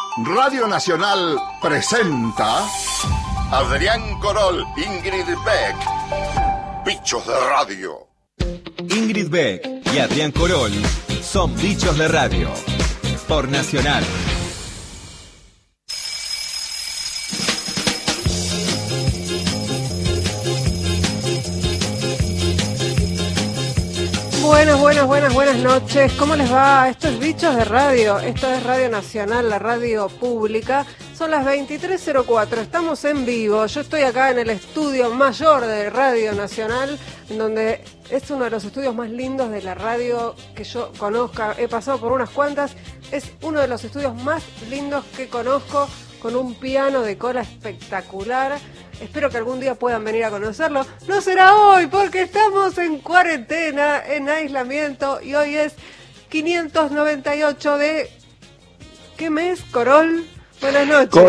Radio Nacional presenta Adrián Corol, Ingrid Beck, Bichos de Radio. Ingrid Beck y Adrián Corol son Bichos de Radio por Nacional. Buenas noches. ¿Cómo les va? Esto es Bichos de Radio. Esto es Radio Nacional, la radio pública. Son las 23:04. Estamos en vivo. Yo estoy acá en el estudio mayor de Radio Nacional, en donde es uno de los estudios más lindos de la radio que yo conozca. He pasado por unas cuantas. Es uno de los estudios más lindos que conozco, con un piano de cola espectacular. Espero que algún día puedan venir a conocerlo. No será hoy, porque estamos en cuarentena, en aislamiento, y hoy es 598 de... ¿Qué mes, Corol? Buenas noches.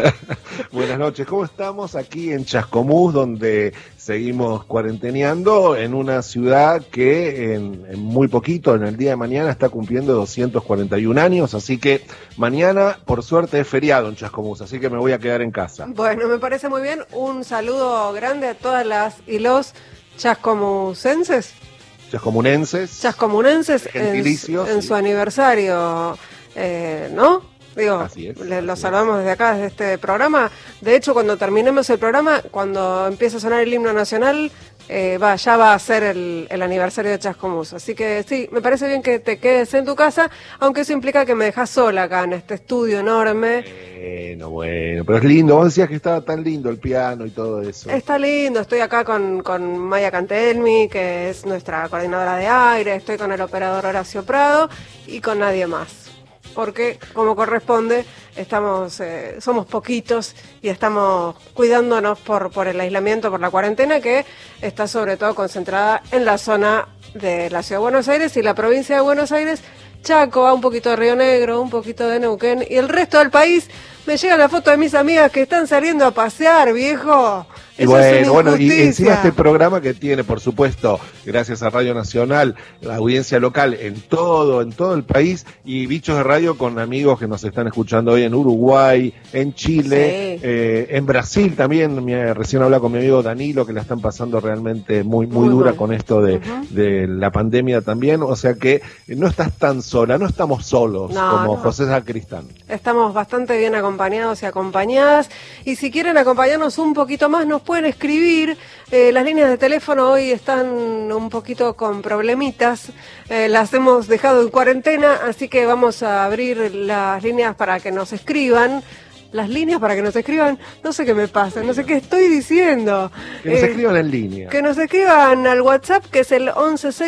Buenas noches, ¿cómo estamos? Aquí en Chascomús, donde seguimos cuarenteneando en una ciudad que en muy poquito, en el día de mañana, está cumpliendo 241 años, así que mañana, por suerte, es feriado en Chascomús, así que me voy a quedar en casa. Bueno, me parece muy bien. Un saludo grande a todas las y los chascomusenses. Chascomunenses en su aniversario, ¿no? Digo, así es. Los saludamos desde acá, desde este programa. De hecho, cuando terminemos el programa, cuando empiece a sonar el himno nacional, ya va a ser el aniversario de Chascomús. Así que sí, me parece bien que te quedes en tu casa, aunque eso implica que me dejas sola acá en este estudio enorme. Bueno, pero es lindo. Vos decías que estaba tan lindo el piano y todo eso. Está lindo, estoy acá con Maya Cantelmi, que es nuestra coordinadora de aire, estoy con el operador Horacio Prado y con nadie más. Porque, como corresponde, somos poquitos y estamos cuidándonos por el aislamiento, por la cuarentena, que está sobre todo concentrada en la zona de la Ciudad de Buenos Aires y la provincia de Buenos Aires, Chaco, un poquito de Río Negro, un poquito de Neuquén, y el resto del país. Me llega la foto de mis amigas que están saliendo a pasear, viejo. Y y encima este programa que tiene, por supuesto, gracias a Radio Nacional, la audiencia local en todo el país, y Bichos de Radio con amigos que nos están escuchando hoy en Uruguay, en Chile, sí. En Brasil también. Recién hablaba con mi amigo Danilo, que la están pasando realmente muy dura con esto de la pandemia también. O sea que no estás tan sola, no estamos solos como José Sacristán. Estamos bastante bien acompañados y acompañadas, y si quieren acompañarnos un poquito más, nos pueden escribir. Las líneas de teléfono hoy están un poquito con problemitas, las hemos dejado en cuarentena, así que vamos a abrir las líneas para que nos escriban. Las líneas para que nos escriban, no sé qué me pasa, no sé qué estoy diciendo. Que nos escriban en línea. Que nos escriban al WhatsApp, que es el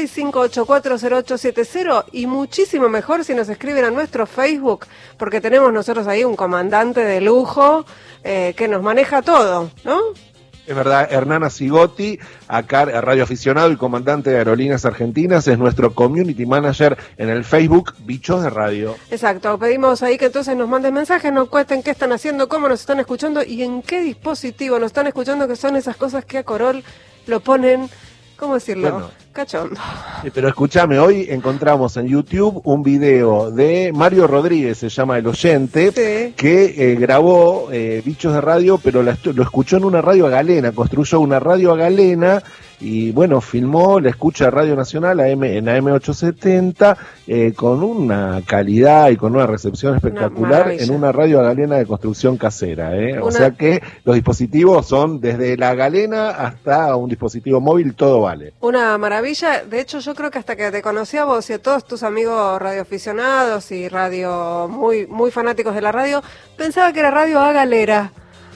1165840870, y muchísimo mejor si nos escriben a nuestro Facebook, porque tenemos nosotros ahí un comandante de lujo que nos maneja todo, ¿no? Es verdad, Hernán Sigotti, acá Radio Aficionado y comandante de Aerolíneas Argentinas, es nuestro community manager en el Facebook Bichos de Radio. Exacto, pedimos ahí que entonces nos manden mensajes, nos cuenten qué están haciendo, cómo nos están escuchando y en qué dispositivo nos están escuchando, que son esas cosas que a Corol lo ponen, ¿cómo decirlo? Bueno, cachondo. Pero escúchame, hoy encontramos en YouTube un video de Mario Rodríguez, se llama El Oyente, sí, que grabó Bichos de Radio, pero lo escuchó en una radio a galena, construyó una radio a galena y bueno, filmó la escucha de Radio Nacional en AM870 con una calidad y con una recepción espectacular en una radio a galena de construcción casera. O sea que los dispositivos son desde la galena hasta un dispositivo móvil, todo vale. Una maravilla. De hecho, yo creo que hasta que te conocí a vos y a todos tus amigos radioaficionados y radio muy fanáticos de la radio, pensaba que era radio a galera.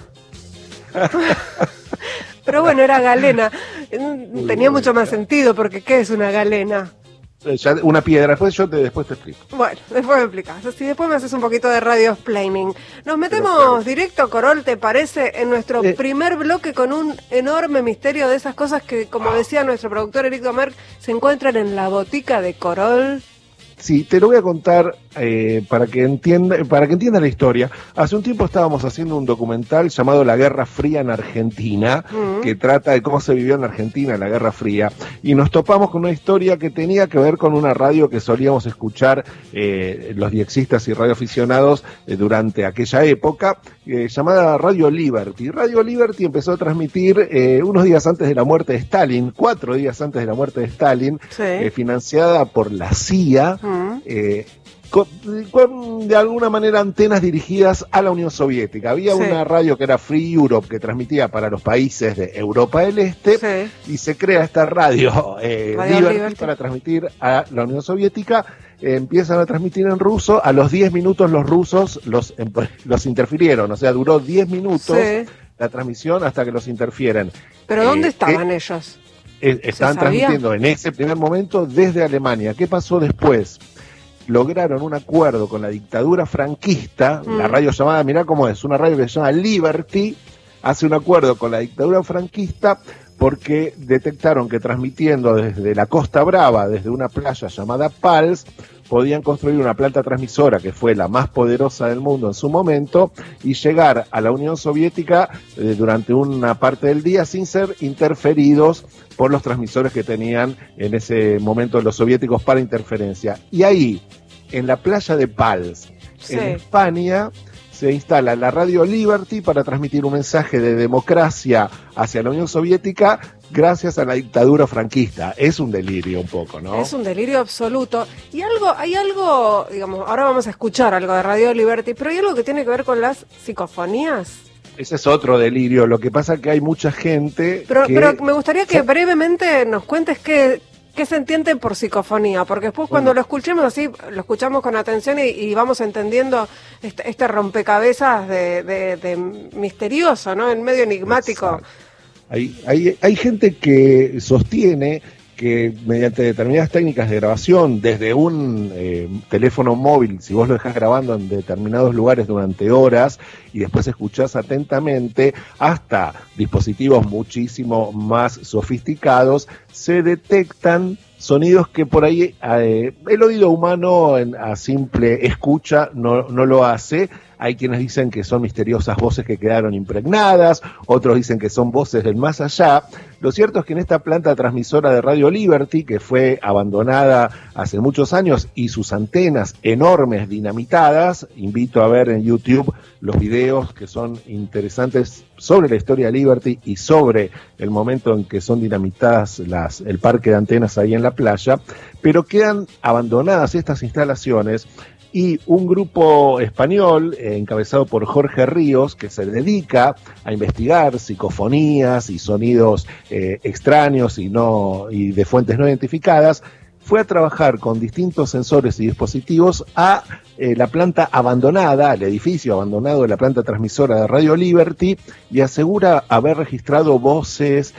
Pero bueno, era galena. Tenía mucho más sentido, porque ¿qué es una galena? Ya una piedra, después te explico. Bueno, después me explicas. Así después me haces un poquito de radio-explaining. Nos metemos directo, Corol, ¿te parece? En nuestro primer bloque con un enorme misterio de esas cosas que, como decía nuestro productor Eric Domergue, se encuentran en la botica de Corol. Sí, te lo voy a contar para que entienda la historia. Hace un tiempo estábamos haciendo un documental llamado La Guerra Fría en Argentina, que trata de cómo se vivió en Argentina la Guerra Fría, y nos topamos con una historia que tenía que ver con una radio que solíamos escuchar los diexistas y radioaficionados durante aquella época, llamada Radio Liberty. Radio Liberty empezó a transmitir unos días antes de la muerte de Stalin, 4 días antes de la muerte de Stalin, sí. Financiada por la CIA, con de alguna manera antenas dirigidas a la Unión Soviética. Había una radio que era Free Europe, que transmitía para los países de Europa del Este, y se crea esta radio, Liberty, para transmitir a la Unión Soviética. Empiezan a transmitir en ruso, a los 10 minutos los rusos los interfirieron, o sea, duró 10 minutos la transmisión hasta que los interfieren. ¿Pero dónde estaban ellos? Estaban transmitiendo en ese primer momento desde Alemania. ¿Qué pasó después? Lograron un acuerdo con la dictadura franquista, la radio llamada, mirá cómo es, una radio que se llama Liberty, hace un acuerdo con la dictadura franquista porque detectaron que transmitiendo desde la Costa Brava, desde una playa llamada Pals, podían construir una planta transmisora que fue la más poderosa del mundo en su momento y llegar a la Unión Soviética durante una parte del día sin ser interferidos por los transmisores que tenían en ese momento los soviéticos para interferencia. Y ahí, en la playa de Pals, en España, se instala la Radio Liberty para transmitir un mensaje de democracia hacia la Unión Soviética gracias a la dictadura franquista. Es un delirio un poco, ¿no? Es un delirio absoluto. Y hay algo, digamos, ahora vamos a escuchar algo de Radio Liberty, pero hay algo que tiene que ver con las psicofonías. Ese es otro delirio. Lo que pasa es que hay mucha gente pero me gustaría que brevemente nos cuentes qué se entiende por psicofonía, porque después cuando lo escuchemos así, lo escuchamos con atención y vamos entendiendo este rompecabezas de misterioso, ¿no? En medio enigmático. Hay gente que sostiene que mediante determinadas técnicas de grabación, desde un teléfono móvil, si vos lo dejás grabando en determinados lugares durante horas y después escuchás atentamente, hasta dispositivos muchísimo más sofisticados, se detectan sonidos que por ahí el oído humano a simple escucha no lo hace. Hay quienes dicen que son misteriosas voces que quedaron impregnadas, otros dicen que son voces del más allá. Lo cierto es que en esta planta transmisora de Radio Liberty, que fue abandonada hace muchos años, y sus antenas enormes dinamitadas, invito a ver en YouTube los videos que son interesantes sobre la historia de Liberty y sobre el momento en que son dinamitadas el parque de antenas ahí en la playa, pero quedan abandonadas estas instalaciones. Y un grupo español encabezado por Jorge Ríos, que se dedica a investigar psicofonías y sonidos extraños y de fuentes no identificadas, fue a trabajar con distintos sensores y dispositivos a la planta abandonada, al edificio abandonado de la planta transmisora de Radio Liberty, y asegura haber registrado voces,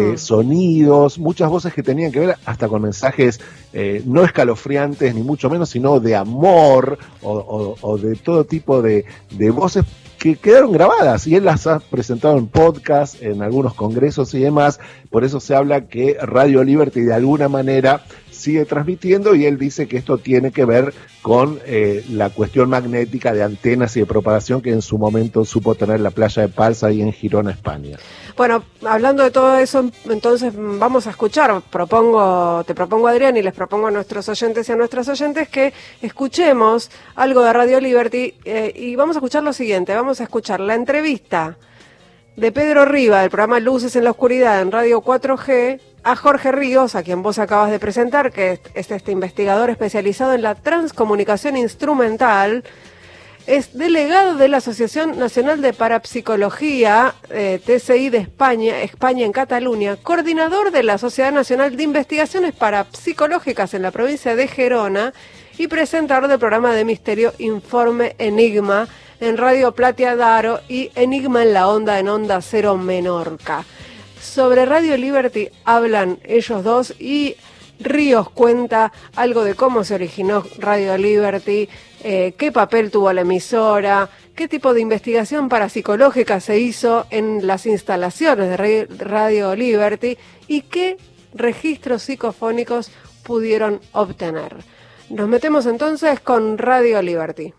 sonidos, muchas voces que tenían que ver hasta con mensajes no escalofriantes ni mucho menos, sino de amor o de todo tipo de voces que quedaron grabadas, y él las ha presentado en podcast, en algunos congresos y demás. Por eso se habla que Radio Liberty de alguna manera sigue transmitiendo, y él dice que esto tiene que ver con la cuestión magnética de antenas y de propagación que en su momento supo tener la playa de Pals ahí en Girona, España. Bueno, hablando de todo eso, entonces vamos a escuchar, te propongo Adrián y les propongo a nuestros oyentes y a nuestras oyentes que escuchemos algo de Radio Liberty y vamos a escuchar lo siguiente, vamos a escuchar la entrevista de Pedro Riva del programa Luces en la Oscuridad en Radio 4G a Jorge Ríos, a quien vos acabas de presentar, que es este investigador especializado en la transcomunicación instrumental. Es delegado de la Asociación Nacional de Parapsicología, TCI de España en Cataluña, coordinador de la Sociedad Nacional de Investigaciones Parapsicológicas en la provincia de Gerona y presentador del programa de misterio Informe Enigma en Radio Platia Daro y Enigma en la Onda en Onda Cero Menorca. Sobre Radio Liberty hablan ellos dos y Ríos cuenta algo de cómo se originó Radio Liberty, qué papel tuvo la emisora, qué tipo de investigación parapsicológica se hizo en las instalaciones de Radio Liberty y qué registros psicofónicos pudieron obtener. Nos metemos entonces con Radio Liberty.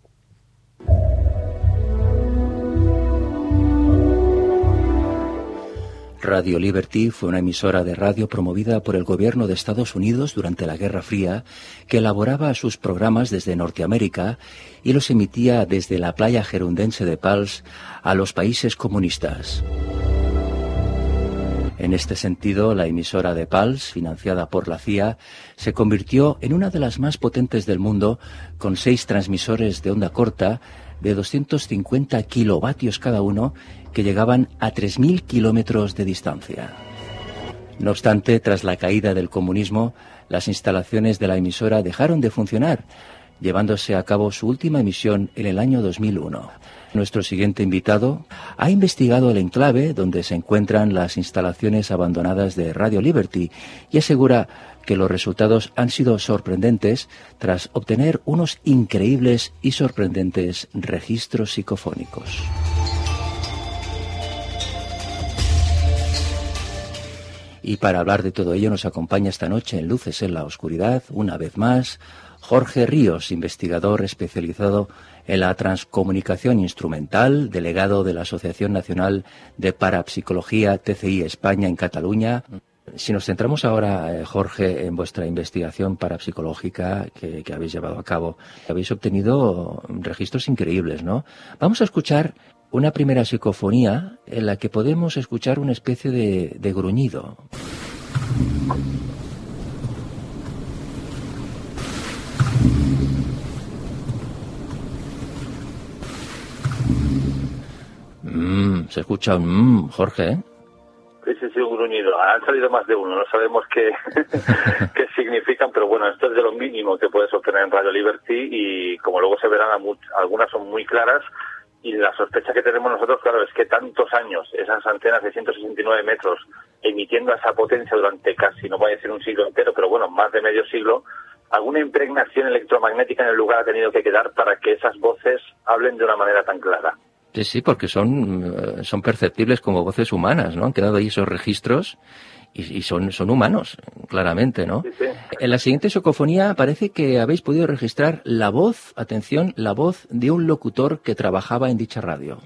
Radio Liberty fue una emisora de radio promovida por el gobierno de Estados Unidos durante la Guerra Fría, que elaboraba sus programas desde Norteamérica y los emitía desde la playa gerundense de Pals a los países comunistas. En este sentido, la emisora de Pals, financiada por la CIA, se convirtió en una de las más potentes del mundo, con 6 transmisores de onda corta de 250 kilovatios cada uno, que llegaban a 3.000 kilómetros de distancia. No obstante, tras la caída del comunismo, las instalaciones de la emisora dejaron de funcionar, llevándose a cabo su última emisión en el año 2001. Nuestro siguiente invitado ha investigado el enclave donde se encuentran las instalaciones abandonadas de Radio Liberty y asegura que los resultados han sido sorprendentes tras obtener unos increíbles y sorprendentes registros psicofónicos. Y para hablar de todo ello nos acompaña esta noche en Luces en la Oscuridad, una vez más, Jorge Ríos, investigador especializado en la transcomunicación instrumental, delegado de la Asociación Nacional de Parapsicología TCI España en Cataluña. Si nos centramos ahora, Jorge, en vuestra investigación parapsicológica que habéis llevado a cabo, habéis obtenido registros increíbles, ¿no? Vamos a escuchar una primera psicofonía en la que podemos escuchar una especie de gruñido. Se escucha un Jorge, ¿eh? Sí, un gruñido. Han salido más de uno, no sabemos qué significan, pero bueno, esto es de lo mínimo que puedes obtener en Radio Liberty y como luego se verán, algunas son muy claras y la sospecha que tenemos nosotros, claro, es que tantos años, esas antenas de 169 metros emitiendo a esa potencia durante casi, no voy a decir un siglo entero, pero bueno, más de medio siglo, alguna impregnación electromagnética en el lugar ha tenido que quedar para que esas voces hablen de una manera tan clara. Sí, porque son perceptibles como voces humanas, ¿no? Han quedado ahí esos registros y son humanos, claramente, ¿no? Sí. En la siguiente psicofonía parece que habéis podido registrar la voz, atención, la voz de un locutor que trabajaba en dicha radio.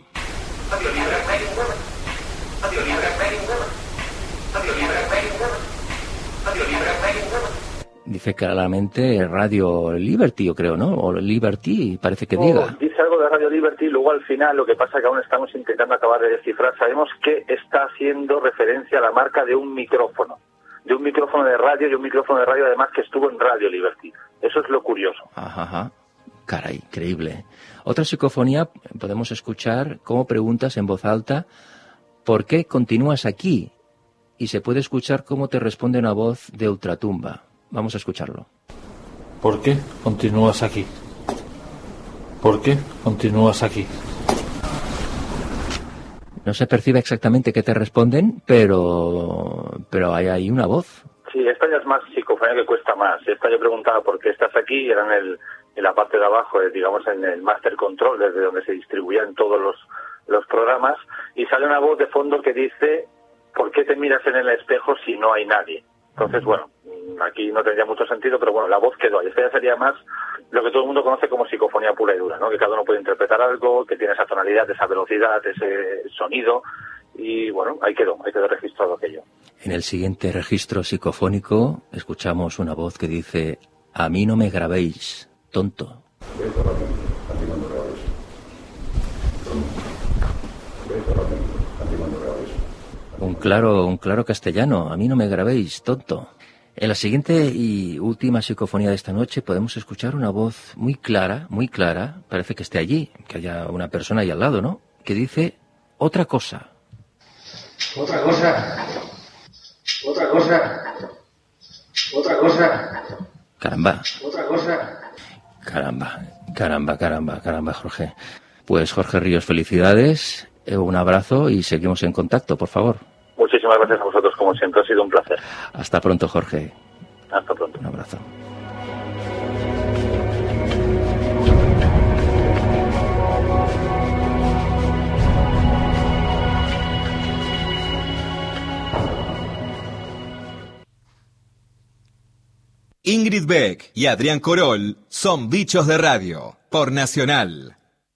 Dice claramente Radio Liberty, yo creo, ¿no? O Liberty, parece que diga. Dice algo de Radio Liberty, luego al final, lo que pasa es que aún estamos intentando acabar de descifrar. Sabemos que está haciendo referencia a la marca de un micrófono de radio y un micrófono de radio además que estuvo en Radio Liberty. Eso es lo curioso. Ajá. Caray, increíble. Otra psicofonía, podemos escuchar cómo preguntas en voz alta, ¿por qué continúas aquí? Y se puede escuchar cómo te responde una voz de ultratumba. Vamos a escucharlo. ¿Por qué continúas aquí? ¿Por qué continúas aquí? No se percibe exactamente qué te responden, pero hay ahí una voz. Sí, esta ya es más psicofonía, que cuesta más. Esta yo preguntaba por qué estás aquí, era en la parte de abajo, digamos en el master control, desde donde se distribuían todos los programas, y sale una voz de fondo que dice, ¿por qué te miras en el espejo si no hay nadie? Entonces, bueno, aquí no tendría mucho sentido, pero bueno, la voz quedó ahí. Esta ya sería más lo que todo el mundo conoce como psicofonía pura y dura, ¿no? Que cada uno puede interpretar algo, que tiene esa tonalidad, esa velocidad, ese sonido, y bueno, ahí quedó registrado aquello. En el siguiente registro psicofónico escuchamos una voz que dice, a mí no me grabéis, tonto. Un claro castellano, a mí no me grabéis, tonto. En la siguiente y última psicofonía de esta noche podemos escuchar una voz muy clara, parece que esté allí, que haya una persona ahí al lado, ¿no? Que dice, otra cosa. Otra cosa. Caramba. Otra cosa. Caramba, Jorge. Pues Jorge Ríos, felicidades, un abrazo y seguimos en contacto, por favor. Muchísimas gracias a vosotros, como siempre, ha sido un placer. Hasta pronto, Jorge. Hasta pronto. Un abrazo. Ingrid Beck y Adrián Corol son Bichos de Radio, por Nacional.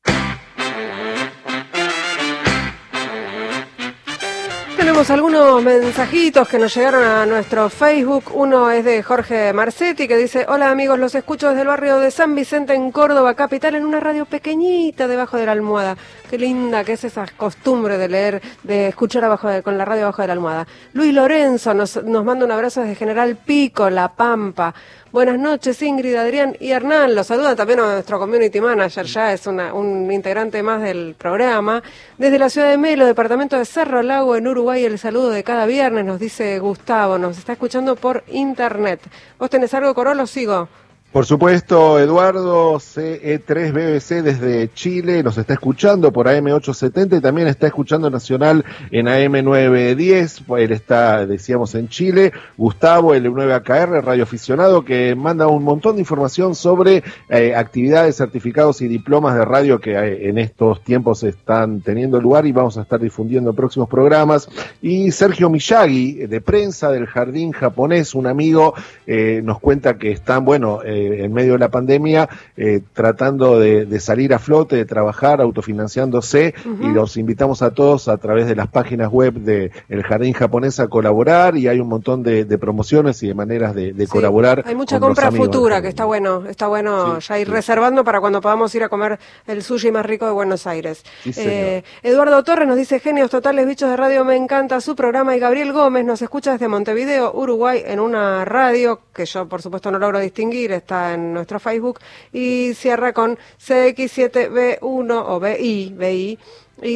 Tenemos algunos mensajitos que nos llegaron a nuestro Facebook. Uno es de Jorge Marcetti, que dice: hola amigos, los escucho desde el barrio de San Vicente en Córdoba capital, en una radio pequeñita debajo de la almohada. Qué linda que es esa costumbre de leer, de escuchar con la radio abajo de la almohada. Luis Lorenzo nos manda un abrazo desde General Pico, La Pampa. Buenas noches, Ingrid, Adrián y Hernán. Los saludan también a nuestro community manager, ya es un integrante más del programa. Desde la ciudad de Melo, departamento de Cerro Lago, en Uruguay, el saludo de cada viernes, nos dice Gustavo. Nos está escuchando por internet. ¿Vos tenés algo, Corol, o sigo? Por supuesto, Eduardo CE3BBC desde Chile nos está escuchando por AM870 y también está escuchando Nacional en AM910. Él está, decíamos, en Chile. Gustavo, L9AKR, radioaficionado, que manda un montón de información sobre actividades, certificados y diplomas de radio que en estos tiempos están teniendo lugar y vamos a estar difundiendo en próximos programas. Y Sergio Miyagi, de prensa del Jardín Japonés, un amigo, nos cuenta que están, en medio de la pandemia, tratando de salir a flote, de trabajar, autofinanciándose, y los invitamos a todos a través de las páginas web de El Jardín Japonés a colaborar, y hay un montón de promociones y de maneras de colaborar. Hay mucha compra futura, que está bueno sí, ya ir reservando para cuando podamos ir a comer el sushi más rico de Buenos Aires. Sí, Eduardo Torres nos dice: genios totales, Bichos de Radio, me encanta su programa. Y Gabriel Gómez nos escucha desde Montevideo, Uruguay, en una radio que yo por supuesto no logro distinguir, está en nuestro Facebook, y cierra con CX7B1 o BI y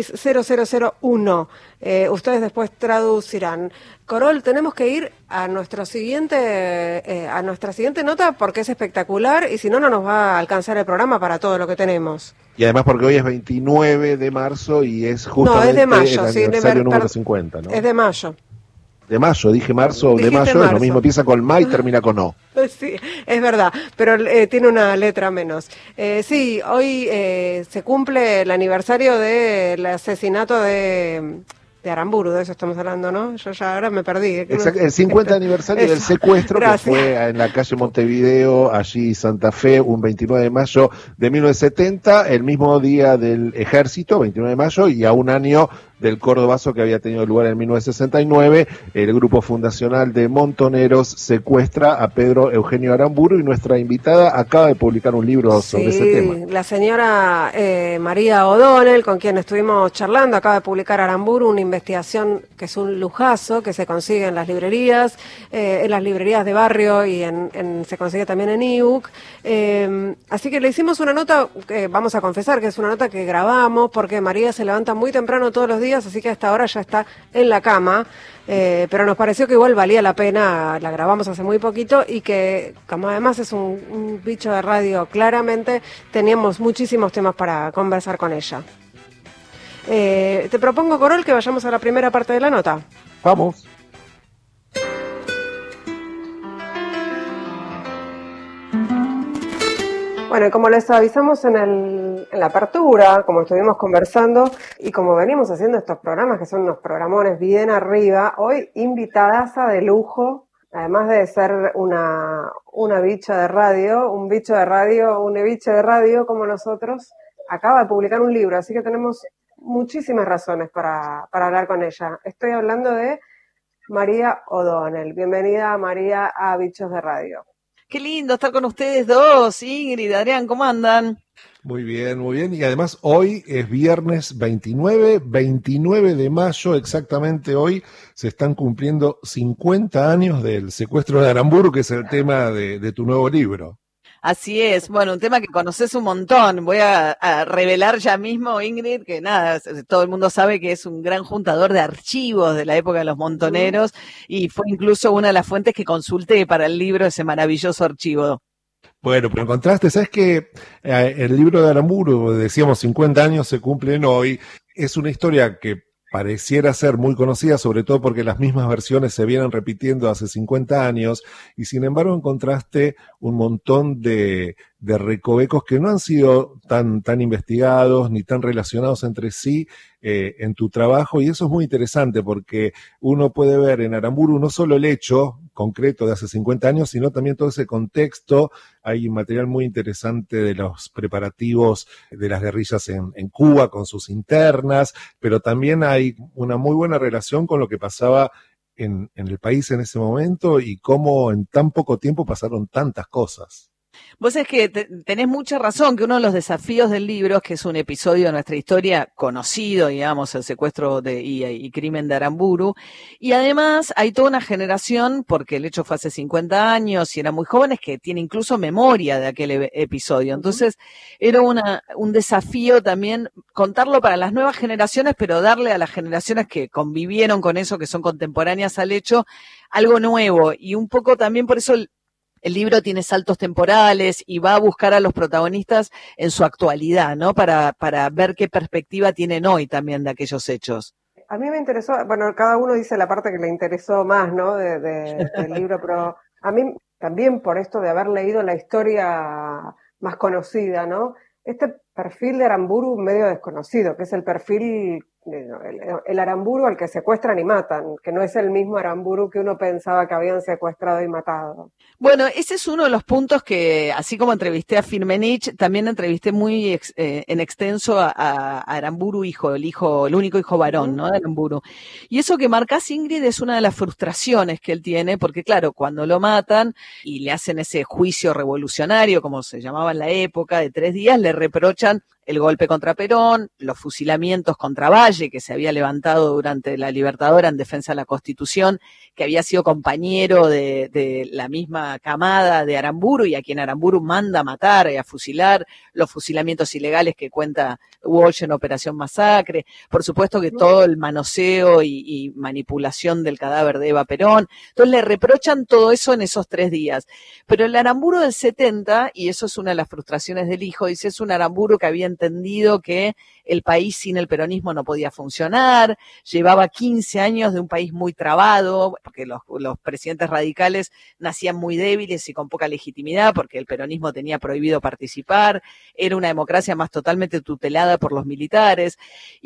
CX0001. Ustedes después traducirán. Corol, tenemos que ir a nuestra siguiente nota porque es espectacular y si no, no nos va a alcanzar el programa para todo lo que tenemos. Y además porque hoy es 29 de marzo y es justamente es de mayo, el aniversario número 50, ¿no? Es de mayo. De mayo, dije marzo, de mayo, marzo. Es lo mismo, empieza con ma y termina con o. Sí, es verdad, pero tiene una letra menos. Sí, hoy se cumple el aniversario del asesinato de Aramburu, de eso estamos hablando, ¿no? Yo ya ahora me perdí. Exacto, el 50 aniversario del secuestro. Gracias. Que fue en la calle Montevideo, allí Santa Fe, un 29 de mayo de 1970, el mismo día del Ejército, 29 de mayo, y a un año del Cordobazo que había tenido lugar en 1969, el grupo fundacional de Montoneros secuestra a Pedro Eugenio Aramburu, y nuestra invitada acaba de publicar un libro sobre ese tema. La señora María O'Donnell, con quien estuvimos charlando, acaba de publicar Aramburu, una investigación que es un lujazo, que se consigue en las librerías de barrio y se consigue también en ebook. Así que le hicimos una nota, vamos a confesar que es una nota que grabamos, porque María se levanta muy temprano todos los días, así que hasta ahora ya está en la cama, pero nos pareció que igual valía la pena, la grabamos hace muy poquito, y que como además es un bicho de radio, claramente teníamos muchísimos temas para conversar con ella. Te propongo, Corol, que vayamos a la primera parte de la nota. Vamos. Bueno, y como les avisamos en la apertura, como estuvimos conversando y como venimos haciendo estos programas, que son unos programones bien arriba, hoy invitadaza de lujo, además de ser una bicha de radio, un bicho de radio, un ebiche de radio como nosotros, acaba de publicar un libro, así que tenemos muchísimas razones para hablar con ella. Estoy hablando de María O'Donnell. Bienvenida, María, a Bichos de Radio. Qué lindo estar con ustedes dos, Ingrid, Adrián, ¿cómo andan? Muy bien, y además hoy es viernes 29 de mayo, exactamente hoy se están cumpliendo 50 años del secuestro de Aramburu, que es el tema de tu nuevo libro. Así es, bueno, un tema que conoces un montón. Voy a revelar ya mismo, Ingrid, que nada, todo el mundo sabe que es un gran juntador de archivos de la época de los montoneros, y fue incluso una de las fuentes que consulté para el libro, ese maravilloso archivo. Bueno, pero encontraste, ¿sabes que el libro de Aramburu, decíamos 50 años se cumplen hoy, es una historia que pareciera ser muy conocida, sobre todo porque las mismas versiones se vienen repitiendo hace 50 años, y sin embargo encontraste un montón de de recovecos que no han sido tan investigados ni tan relacionados entre sí en tu trabajo, y eso es muy interesante porque uno puede ver en Aramburu no solo el hecho concreto de hace 50 años, sino también todo ese contexto. Hay material muy interesante de los preparativos de las guerrillas en Cuba con sus internas, pero también hay una muy buena relación con lo que pasaba en el país en ese momento y cómo en tan poco tiempo pasaron tantas cosas. Vos es que tenés mucha razón, que uno de los desafíos del libro, que es un episodio de nuestra historia conocido, digamos, el secuestro y crimen de Aramburu, y además hay toda una generación, porque el hecho fue hace 50 años y eran muy jóvenes, que tiene incluso memoria de aquel episodio. Entonces, era un desafío también contarlo para las nuevas generaciones, pero darle a las generaciones que convivieron con eso, que son contemporáneas al hecho, algo nuevo. Y un poco también por eso el libro tiene saltos temporales y va a buscar a los protagonistas en su actualidad, ¿no? Para ver qué perspectiva tienen hoy también de aquellos hechos. A mí me interesó, bueno, cada uno dice la parte que le interesó más, ¿no? Del libro, pero a mí también por esto de haber leído la historia más conocida, ¿no? Este perfil de Aramburu medio desconocido, que es el perfil, el Aramburu al que secuestran y matan, que no es el mismo Aramburu que uno pensaba que habían secuestrado y matado. Bueno, ese es uno de los puntos que, así como entrevisté a Firmenich, también entrevisté muy en extenso a Aramburu hijo, el único hijo varón, ¿no? De Aramburu. Y eso que marcás, Ingrid, es una de las frustraciones que él tiene, porque claro, cuando lo matan y le hacen ese juicio revolucionario, como se llamaba en la época, de 3 días, le reprochan el golpe contra Perón, los fusilamientos contra Valle, que se había levantado durante la Libertadora en defensa de la Constitución, que había sido compañero de la misma camada de Aramburu y a quien Aramburu manda a matar y a fusilar, los fusilamientos ilegales que cuenta Walsh en Operación Masacre, por supuesto que todo el manoseo y manipulación del cadáver de Eva Perón. Entonces le reprochan todo eso en esos 3 días. Pero el Aramburu del 70, y eso es una de las frustraciones del hijo, dice, es un Aramburu que había entendido que el país sin el peronismo no podía funcionar, llevaba 15 años de un país muy trabado, porque los presidentes radicales nacían muy débiles y con poca legitimidad, porque el peronismo tenía prohibido participar, era una democracia más totalmente tutelada por los militares,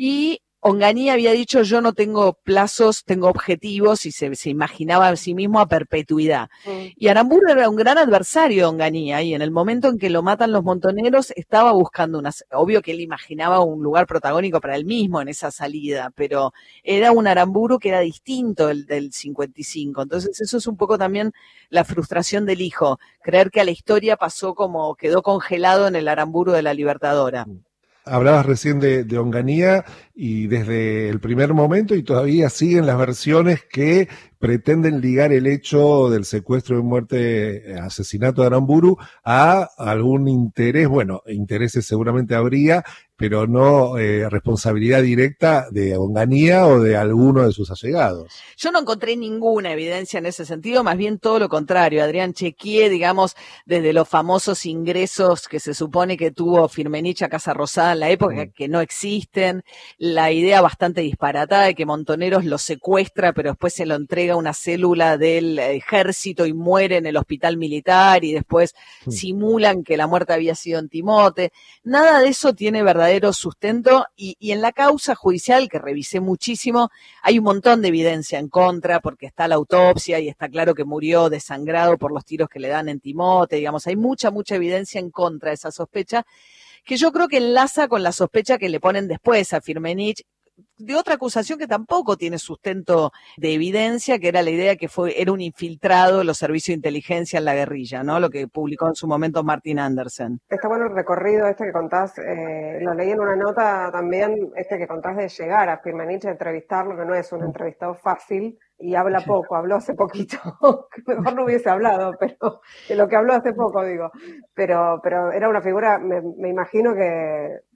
y Onganía había dicho, yo no tengo plazos, tengo objetivos, y se imaginaba a sí mismo a perpetuidad. Y Aramburu era un gran adversario de Onganía, y en el momento en que lo matan los montoneros, estaba buscando obvio que él imaginaba un lugar protagónico para él mismo en esa salida, pero era un Aramburu que era distinto del 55. Entonces eso es un poco también la frustración del hijo, creer que a la historia pasó como quedó congelado en el Aramburu de la Libertadora. Hablabas recién de Onganía y desde el primer momento y todavía siguen las versiones que pretenden ligar el hecho del secuestro y muerte, asesinato de Aramburu a algún interés, bueno, intereses seguramente habría, pero no responsabilidad directa de Onganía o de alguno de sus allegados. Yo no encontré ninguna evidencia en ese sentido, más bien todo lo contrario. Adrián chequeé, digamos, desde los famosos ingresos que se supone que tuvo Firmenich a Casa Rosada en la época, que no existen, la idea bastante disparatada de que Montoneros lo secuestra, pero después se lo entrega a una célula del ejército y muere en el hospital militar y después simulan que la muerte había sido en Timote. Nada de eso tiene verdadero sustento y en la causa judicial, que revisé muchísimo, hay un montón de evidencia en contra, porque está la autopsia y está claro que murió desangrado por los tiros que le dan en Timote, digamos, hay mucha evidencia en contra de esa sospecha, que yo creo que enlaza con la sospecha que le ponen después a Firmenich, de otra acusación que tampoco tiene sustento de evidencia, que era la idea que era un infiltrado de los servicios de inteligencia en la guerrilla, ¿no? Lo que publicó en su momento Martin Andersen. Está bueno el recorrido que contás, lo leí en una nota también, que contás de llegar a Firmenich a entrevistarlo, que no es un entrevistado fácil, y habla poco, habló hace poquito, que mejor no hubiese hablado, pero de lo que habló hace poco, digo, pero era una figura, me imagino que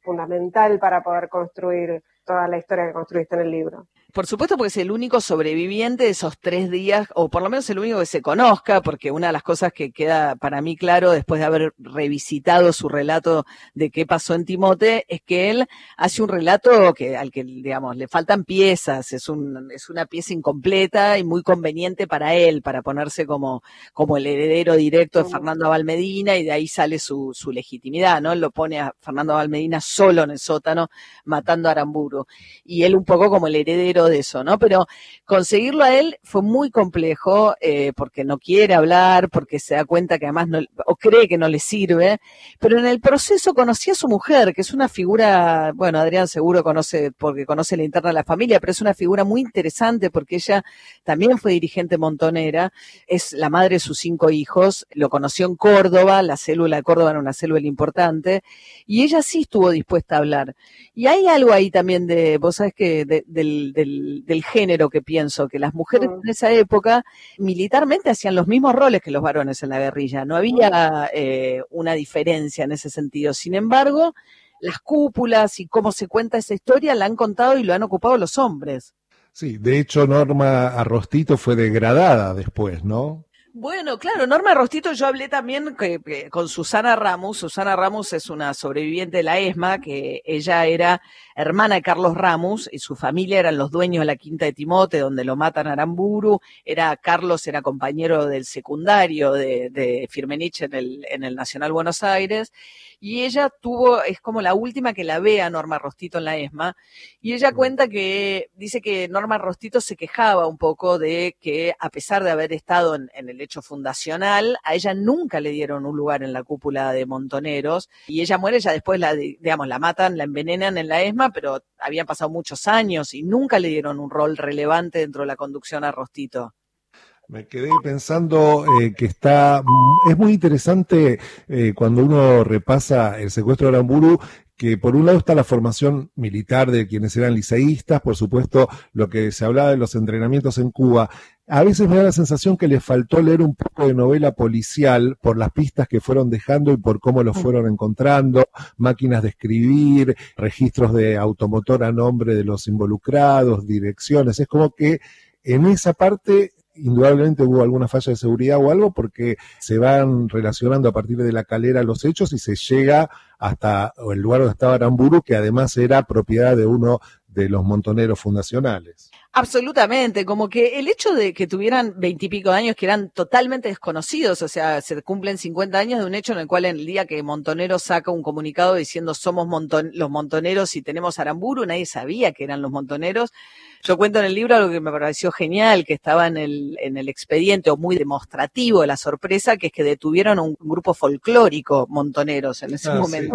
fundamental para poder construir toda la historia que construiste en el libro. Por supuesto, porque es el único sobreviviente de esos 3 días, o por lo menos el único que se conozca, porque una de las cosas que queda para mí claro después de haber revisitado su relato de qué pasó en Timote, es que él hace un relato al que, digamos, le faltan piezas, es una pieza incompleta y muy conveniente para él, para ponerse como el heredero directo de Fernando Abal Medina, y de ahí sale su legitimidad, ¿no? Él lo pone a Fernando Abal Medina solo en el sótano, matando a Aramburu, y él un poco como el heredero de eso, ¿no? Pero conseguirlo a él fue muy complejo, porque no quiere hablar, porque se da cuenta que además o cree que no le sirve, pero en el proceso conocí a su mujer, que es una figura, bueno, Adrián seguro conoce, porque conoce la interna de la familia, pero es una figura muy interesante porque ella también fue dirigente montonera, es la madre de sus 5 hijos, lo conoció en Córdoba, la célula de Córdoba era una célula importante, y ella sí estuvo dispuesta a hablar. Y hay algo ahí también vos sabés que del género que pienso, que las mujeres en esa época militarmente hacían los mismos roles que los varones en la guerrilla, no había una diferencia en ese sentido. Sin embargo, las cúpulas y cómo se cuenta esa historia la han contado y lo han ocupado los hombres. Sí, de hecho Norma Arrostito fue degradada después, ¿no? Bueno, claro, Norma Rostito, yo hablé también con Susana Ramos. Susana Ramos es una sobreviviente de la ESMA, que ella era hermana de Carlos Ramos y su familia eran los dueños de la Quinta de Timote, donde lo matan a Aramburu. Carlos era compañero del secundario de Firmenich en el Nacional Buenos Aires, y ella es como la última que la ve a Norma Rostito en la ESMA, y ella cuenta dice que Norma Rostito se quejaba un poco de que, a pesar de haber estado en el hecho fundacional, a ella nunca le dieron un lugar en la cúpula de Montoneros, y ella muere, ya después la matan, la envenenan en la ESMA, pero habían pasado muchos años y nunca le dieron un rol relevante dentro de la conducción a Rostito. Me quedé pensando que es muy interesante cuando uno repasa el secuestro de Aramburu, que por un lado está la formación militar de quienes eran liceístas, por supuesto lo que se hablaba de los entrenamientos en Cuba. A veces me da la sensación que les faltó leer un poco de novela policial por las pistas que fueron dejando y por cómo los fueron encontrando, máquinas de escribir, registros de automotor a nombre de los involucrados, direcciones. Es como que en esa parte indudablemente hubo alguna falla de seguridad o algo, porque se van relacionando a partir de la calera los hechos y se llega hasta el lugar donde estaba Aramburu, que además era propiedad de uno de los montoneros fundacionales. Absolutamente, como que el hecho de que tuvieran 20 y pico de años que eran totalmente desconocidos, o sea, se cumplen 50 años de un hecho en el cual, en el día que Montonero saca un comunicado diciendo somos los montoneros y tenemos Aramburu, nadie sabía que eran los montoneros. Yo cuento en el libro algo que me pareció genial, que estaba en el expediente, o muy demostrativo de la sorpresa, que es que detuvieron a un grupo folclórico montoneros en ese momento.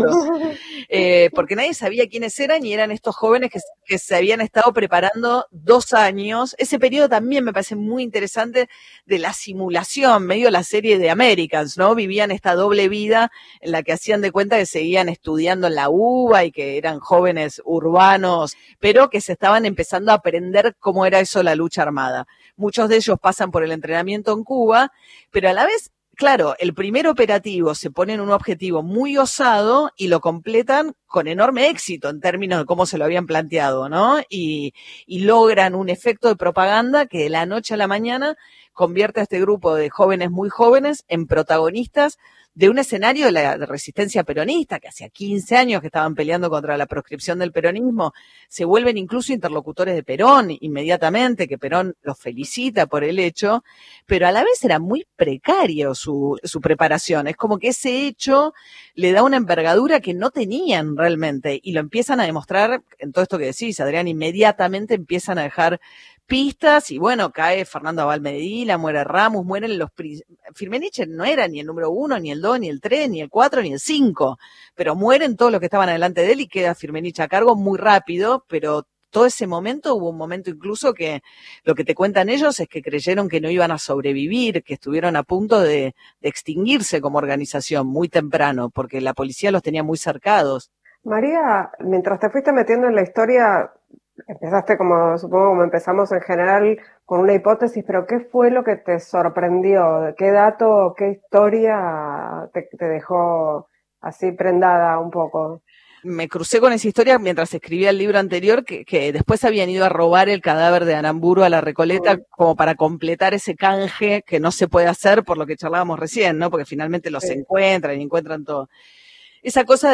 Sí. Porque nadie sabía quiénes eran, y eran estos jóvenes que se habían estado preparando 2 años. Ese periodo también me parece muy interesante, de la simulación, medio la serie de Americans, ¿no? Vivían esta doble vida en la que hacían de cuenta que seguían estudiando en la UBA y que eran jóvenes urbanos, pero que se estaban empezando a aprender cómo era eso, la lucha armada. Muchos de ellos pasan por el entrenamiento en Cuba, pero a la vez, claro, el primer operativo se ponen un objetivo muy osado y lo completan con enorme éxito en términos de cómo se lo habían planteado, ¿no? Y logran un efecto de propaganda que de la noche a la mañana convierte a este grupo de jóvenes muy jóvenes en protagonistas de un escenario de la resistencia peronista, que hacía 15 años que estaban peleando contra la proscripción del peronismo. Se vuelven incluso interlocutores de Perón inmediatamente, que Perón los felicita por el hecho, pero a la vez era muy precario su preparación. Es como que ese hecho le da una envergadura que no tenían realmente, y lo empiezan a demostrar en todo esto que decís, Adrián. Inmediatamente empiezan a dejar pistas, y bueno, cae Fernando Abal Medina, muere Ramos, mueren Firmenich no era ni el número 1, ni el 2, ni el 3, ni el 4, ni el 5, pero mueren todos los que estaban adelante de él y queda Firmenich a cargo muy rápido. Pero todo ese momento, hubo un momento incluso que lo que te cuentan ellos es que creyeron que no iban a sobrevivir, que estuvieron a punto de extinguirse como organización muy temprano, porque la policía los tenía muy cercados. María, mientras te fuiste metiendo en la historia, empezaste supongo como empezamos en general, con una hipótesis, pero ¿qué fue lo que te sorprendió? ¿Qué dato, qué historia te dejó así prendada un poco? me crucé con esa historia mientras escribía el libro anterior, que después habían ido a robar el cadáver de Aramburu a la Recoleta como para completar ese canje que no se puede hacer por lo que charlábamos recién, ¿no? Porque finalmente los encuentran y encuentran todo. Esa cosa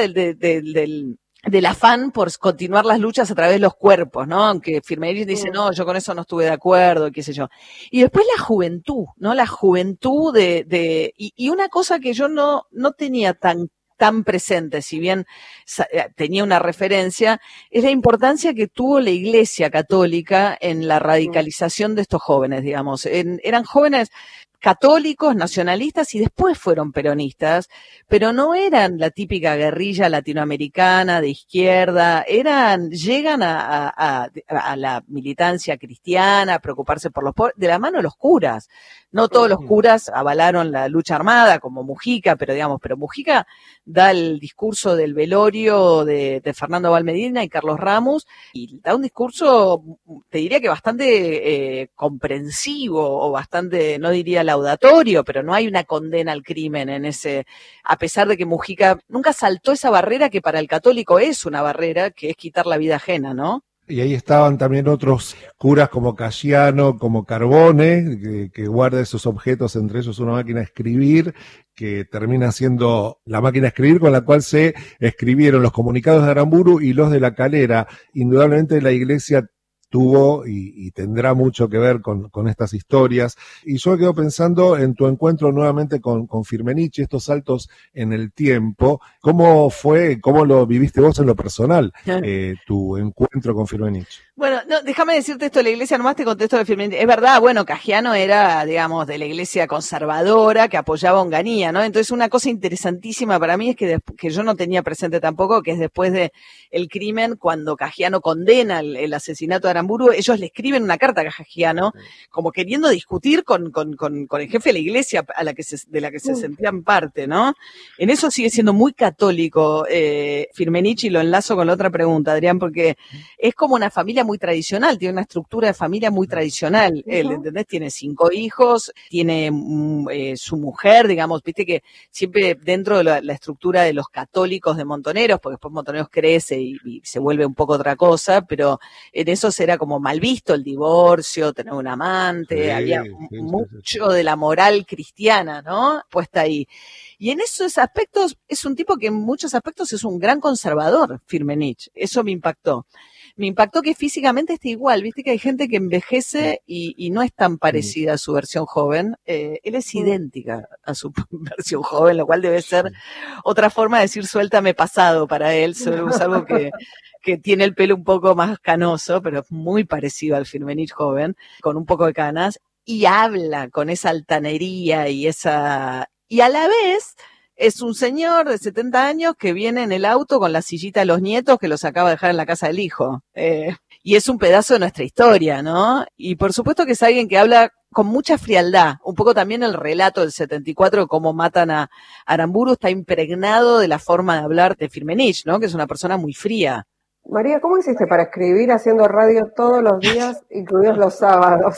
del afán por continuar las luchas a través de los cuerpos, ¿no? Aunque Firmenich dice, no, yo con eso no estuve de acuerdo, qué sé yo. Y después la juventud, ¿no? La juventud y una cosa que yo no tenía tan presente, si bien tenía una referencia, es la importancia que tuvo la Iglesia Católica en la radicalización de estos jóvenes, digamos. Eran jóvenes católicos, nacionalistas y después fueron peronistas, pero no eran la típica guerrilla latinoamericana de izquierda, llegan a la militancia cristiana, a preocuparse por los pobres, de la mano de los curas. No todos los curas avalaron la lucha armada, como Mujica, pero Mujica da el discurso del velorio de Fernando Valmedina y Carlos Ramos, y da un discurso, te diría que bastante comprensivo, o bastante, no diría laudatorio, pero no hay una condena al crimen en ese, a pesar de que Mujica nunca saltó esa barrera que para el católico es una barrera, que es quitar la vida ajena, ¿no? Y ahí estaban también otros curas como Cayano, como Carbone, que guarda esos objetos, entre ellos una máquina de escribir, que termina siendo la máquina de escribir con la cual se escribieron los comunicados de Aramburu y los de La Calera. Indudablemente la Iglesia tuvo y tendrá mucho que ver con estas historias. Y yo me quedo pensando en tu encuentro nuevamente con Firmenich, estos saltos en el tiempo. ¿Cómo fue, cómo lo viviste vos en lo personal, tu encuentro con Firmenich? Bueno, no, déjame decirte esto de la Iglesia, nomás te contesto de Firmenich. Es verdad, bueno, Cayano era, digamos, de la Iglesia conservadora que apoyaba a Onganía, ¿no? Entonces una cosa interesantísima para mí es que yo no tenía presente tampoco, que es después de el crimen, cuando Cayano condena el asesinato de Aramburu, ellos le escriben una carta a Cayano, como queriendo discutir con el jefe de la Iglesia de la que se sentían parte, ¿no? En eso sigue siendo muy católico Firmenich, y lo enlazo con la otra pregunta, Adrián, porque es como una familia muy tradicional, tiene una estructura de familia muy tradicional. Él, ¿entendés? Tiene 5 hijos, tiene su mujer, digamos, viste que siempre dentro de la estructura de los católicos de Montoneros, porque después Montoneros crece y se vuelve un poco otra cosa, pero en eso era como mal visto el divorcio, tener un amante, había mucho de la moral cristiana, ¿no? Puesta ahí. Y en esos aspectos es un tipo que en muchos aspectos es un gran conservador, Firmenich. Eso me impactó. Me impactó que físicamente esté igual, viste que hay gente que envejece y no es tan parecida a su versión joven. Él es idéntica a su versión joven, lo cual debe ser otra forma de decir suéltame pasado para él, es algo que tiene el pelo un poco más canoso, pero es muy parecido al Firmenich joven, con un poco de canas, y habla con esa altanería y a la vez es un señor de 70 años que viene en el auto con la sillita de los nietos que los acaba de dejar en la casa del hijo. Y es un pedazo de nuestra historia, ¿no? Y por supuesto que es alguien que habla con mucha frialdad. Un poco también el relato del 74, cómo matan a Aramburu, está impregnado de la forma de hablar de Firmenich, ¿no? Que es una persona muy fría. María, ¿cómo hiciste para escribir haciendo radio todos los días, incluidos los sábados?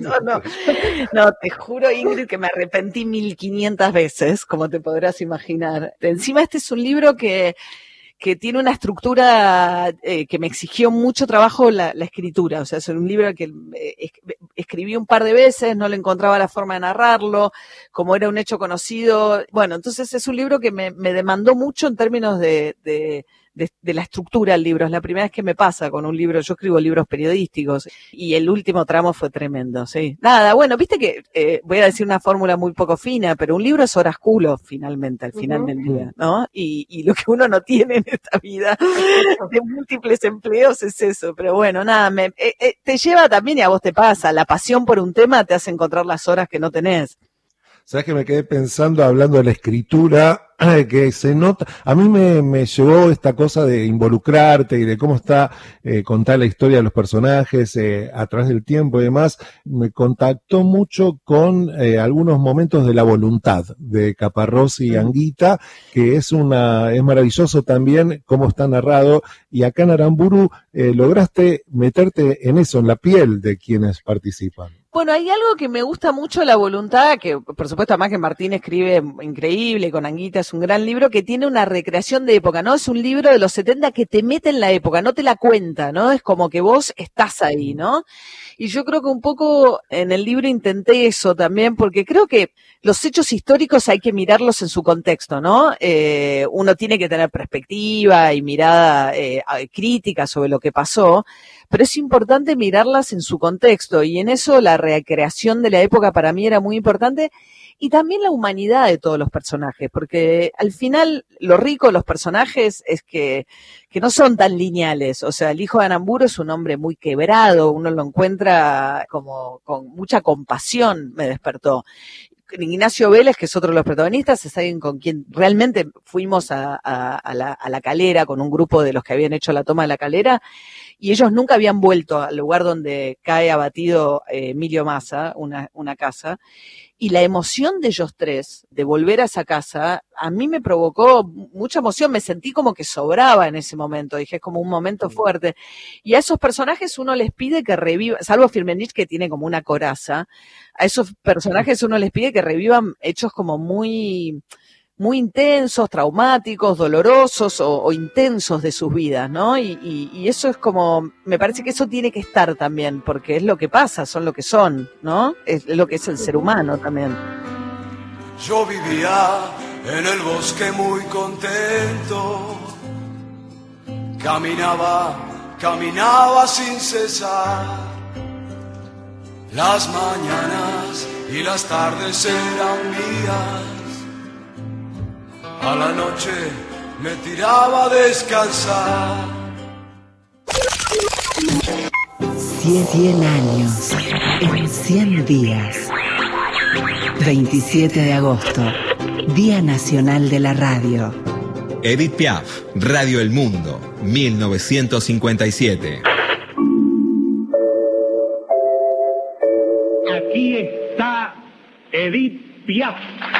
No, te juro, Ingrid, que me arrepentí 1500 veces, como te podrás imaginar. Encima este es un libro que tiene una estructura que me exigió mucho trabajo la escritura. O sea, es un libro que escribí un par de veces, no le encontraba la forma de narrarlo, como era un hecho conocido. Bueno, entonces es un libro que me demandó mucho en términos de la estructura del libro. Es la primera vez que me pasa con un libro. Yo escribo libros periodísticos y el último tramo fue tremendo, sí. Nada, bueno, viste que voy a decir una fórmula muy poco fina, pero un libro es horas culo, finalmente, al final del día, ¿no? Y lo que uno no tiene en esta vida de múltiples empleos es eso. Pero bueno, nada, te lleva también, y a vos te pasa, la pasión por un tema te hace encontrar las horas que no tenés. Sabes que me quedé pensando, hablando de la escritura, que se nota, a mí me llevó esta cosa de involucrarte y de cómo está contar la historia de los personajes a través del tiempo y demás. Me contactó mucho con algunos momentos de la voluntad de Caparrós y Anguita, que es maravilloso también cómo está narrado, y acá en Aramburu lograste meterte en eso, en la piel de quienes participan. Bueno, hay algo que me gusta mucho, la voluntad, que por supuesto además que Martín escribe increíble, con Anguita es un gran libro, que tiene una recreación de época, ¿no? Es un libro de los 70 que te mete en la época, no te la cuenta, ¿no? Es como que vos estás ahí, ¿no? Y yo creo que un poco en el libro intenté eso también, porque creo que los hechos históricos hay que mirarlos en su contexto, ¿no? Uno tiene que tener perspectiva y mirada crítica sobre lo que pasó, pero es importante mirarlas en su contexto, y en eso la recreación de la época para mí era muy importante, y también la humanidad de todos los personajes, porque al final lo rico de los personajes es que no son tan lineales. O sea, el hijo de Anamburo es un hombre muy quebrado, uno lo encuentra como con mucha compasión, me despertó. Ignacio Vélez, que es otro de los protagonistas, es alguien con quien realmente fuimos a la Calera con un grupo de los que habían hecho la toma de la Calera, y ellos nunca habían vuelto al lugar donde cae abatido Emilio Massa, una casa, y la emoción de ellos tres, de volver a esa casa, a mí me provocó mucha emoción, me sentí como que sobraba en ese momento, dije, es como un momento fuerte, y a esos personajes uno les pide que revivan, salvo Firmenich que tiene como una coraza, a esos personajes uno les pide que revivan hechos como muy intensos, traumáticos, dolorosos o intensos de sus vidas, ¿no? Y eso es como, me parece que eso tiene que estar también, porque es lo que pasa, son lo que son, ¿no? Es lo que es el ser humano también. Yo vivía en el bosque muy contento, caminaba sin cesar, las mañanas y las tardes eran mías. A la noche me tiraba a descansar. 100 años en 100 días. 27 de agosto, Día Nacional de la Radio. Edith Piaf, Radio El Mundo, 1957. Aquí está Edith Piaf.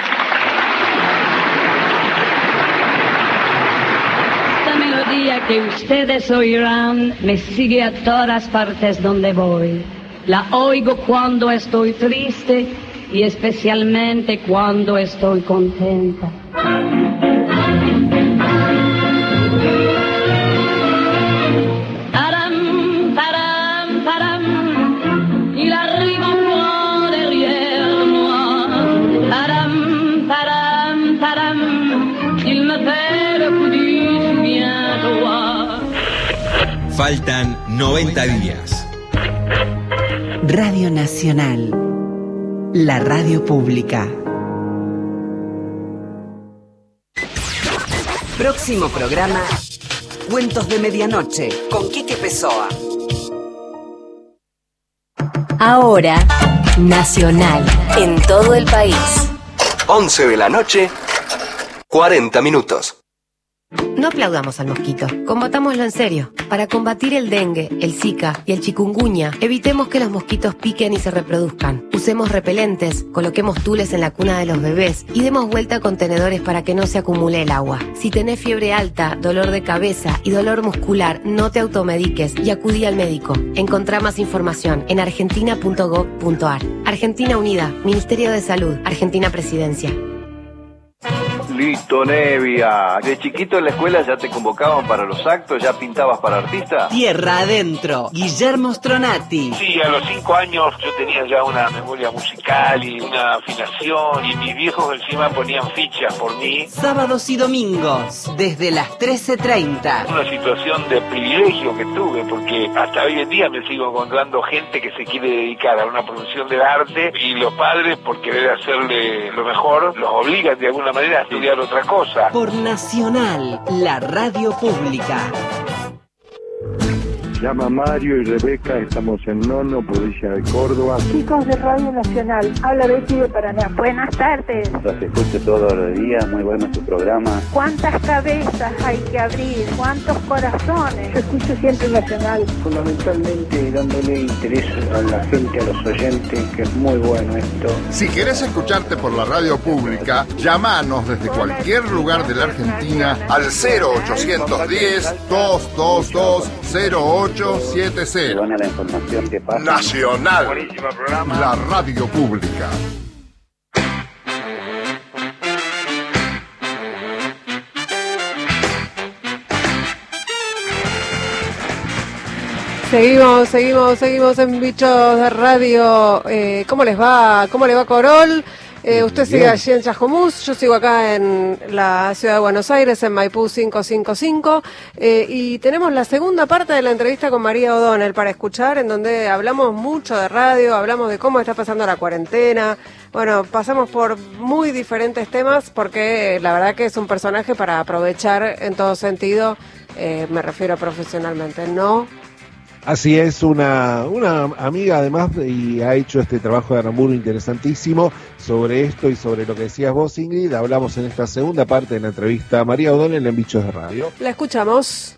Melodía que ustedes oirán me sigue a todas partes donde voy. La oigo cuando estoy triste y especialmente cuando estoy contenta. Taram, taram, taram, il arrive en moi derrière moi. Taram, taram, taram, il me fait le coup du. Faltan 90 días. Radio Nacional, la radio pública. Próximo programa, Cuentos de Medianoche, con Quique Pessoa. Ahora, Nacional, en todo el país. 11 de la noche, 40 minutos. No aplaudamos al mosquito, combatámoslo en serio. Para combatir el dengue, el zika y el chikungunya, evitemos que los mosquitos piquen y se reproduzcan. Usemos repelentes, coloquemos tules en la cuna de los bebés y demos vuelta a contenedores para que no se acumule el agua. Si tenés fiebre alta, dolor de cabeza y dolor muscular, no te automediques y acudí al médico. Encontrá más información en argentina.gov.ar. Argentina Unida, Ministerio de Salud, Argentina Presidencia. Lito Nevia, ¿de chiquito en la escuela ya te convocaban para los actos? ¿Ya pintabas para artista? Tierra Adentro, Guillermo Stronati. Sí, a los 5 años yo tenía ya una memoria musical y una afinación, y mis viejos encima ponían fichas por mí. Sábados y domingos, desde las 13:30. Una situación de privilegio que tuve, porque hasta hoy en día me sigo encontrando gente que se quiere dedicar a una profesión del arte, y los padres, por querer hacerle lo mejor, los obligan de alguna manera a estudiar otra cosa. Por Nacional, la radio pública. Llama Mario y Rebeca, estamos en Nono, provincia de Córdoba. Chicos de Radio Nacional, habla Betty de Paraná. Buenas tardes. Los escucho todos los días, muy bueno su programa. ¿Cuántas cabezas hay que abrir? ¿Cuántos corazones? Yo escucho siempre Nacional. Fundamentalmente dándole interés a la gente, a los oyentes, que es muy bueno esto. Si querés escucharte por la radio pública, llamanos desde cualquier lugar de la Argentina al 0810-222 0870. Buena la información que pasa. Nacional. Buenísimo programa. La radio pública. Seguimos en Bichos de Radio. ¿Cómo les va? ¿Cómo le va Corol? Usted sigue allí en Chascomús, yo sigo acá en la ciudad de Buenos Aires, en Maipú 555, y tenemos la segunda parte de la entrevista con María O'Donnell para escuchar, en donde hablamos mucho de radio, hablamos de cómo está pasando la cuarentena. Bueno, pasamos por muy diferentes temas porque la verdad que es un personaje para aprovechar en todo sentido, me refiero profesionalmente, ¿no? Así es, una amiga además, y ha hecho este trabajo de Aramburu interesantísimo sobre esto y sobre lo que decías vos, Ingrid. Hablamos en esta segunda parte de la entrevista a María O'Donnell en Bichos de Radio. La escuchamos.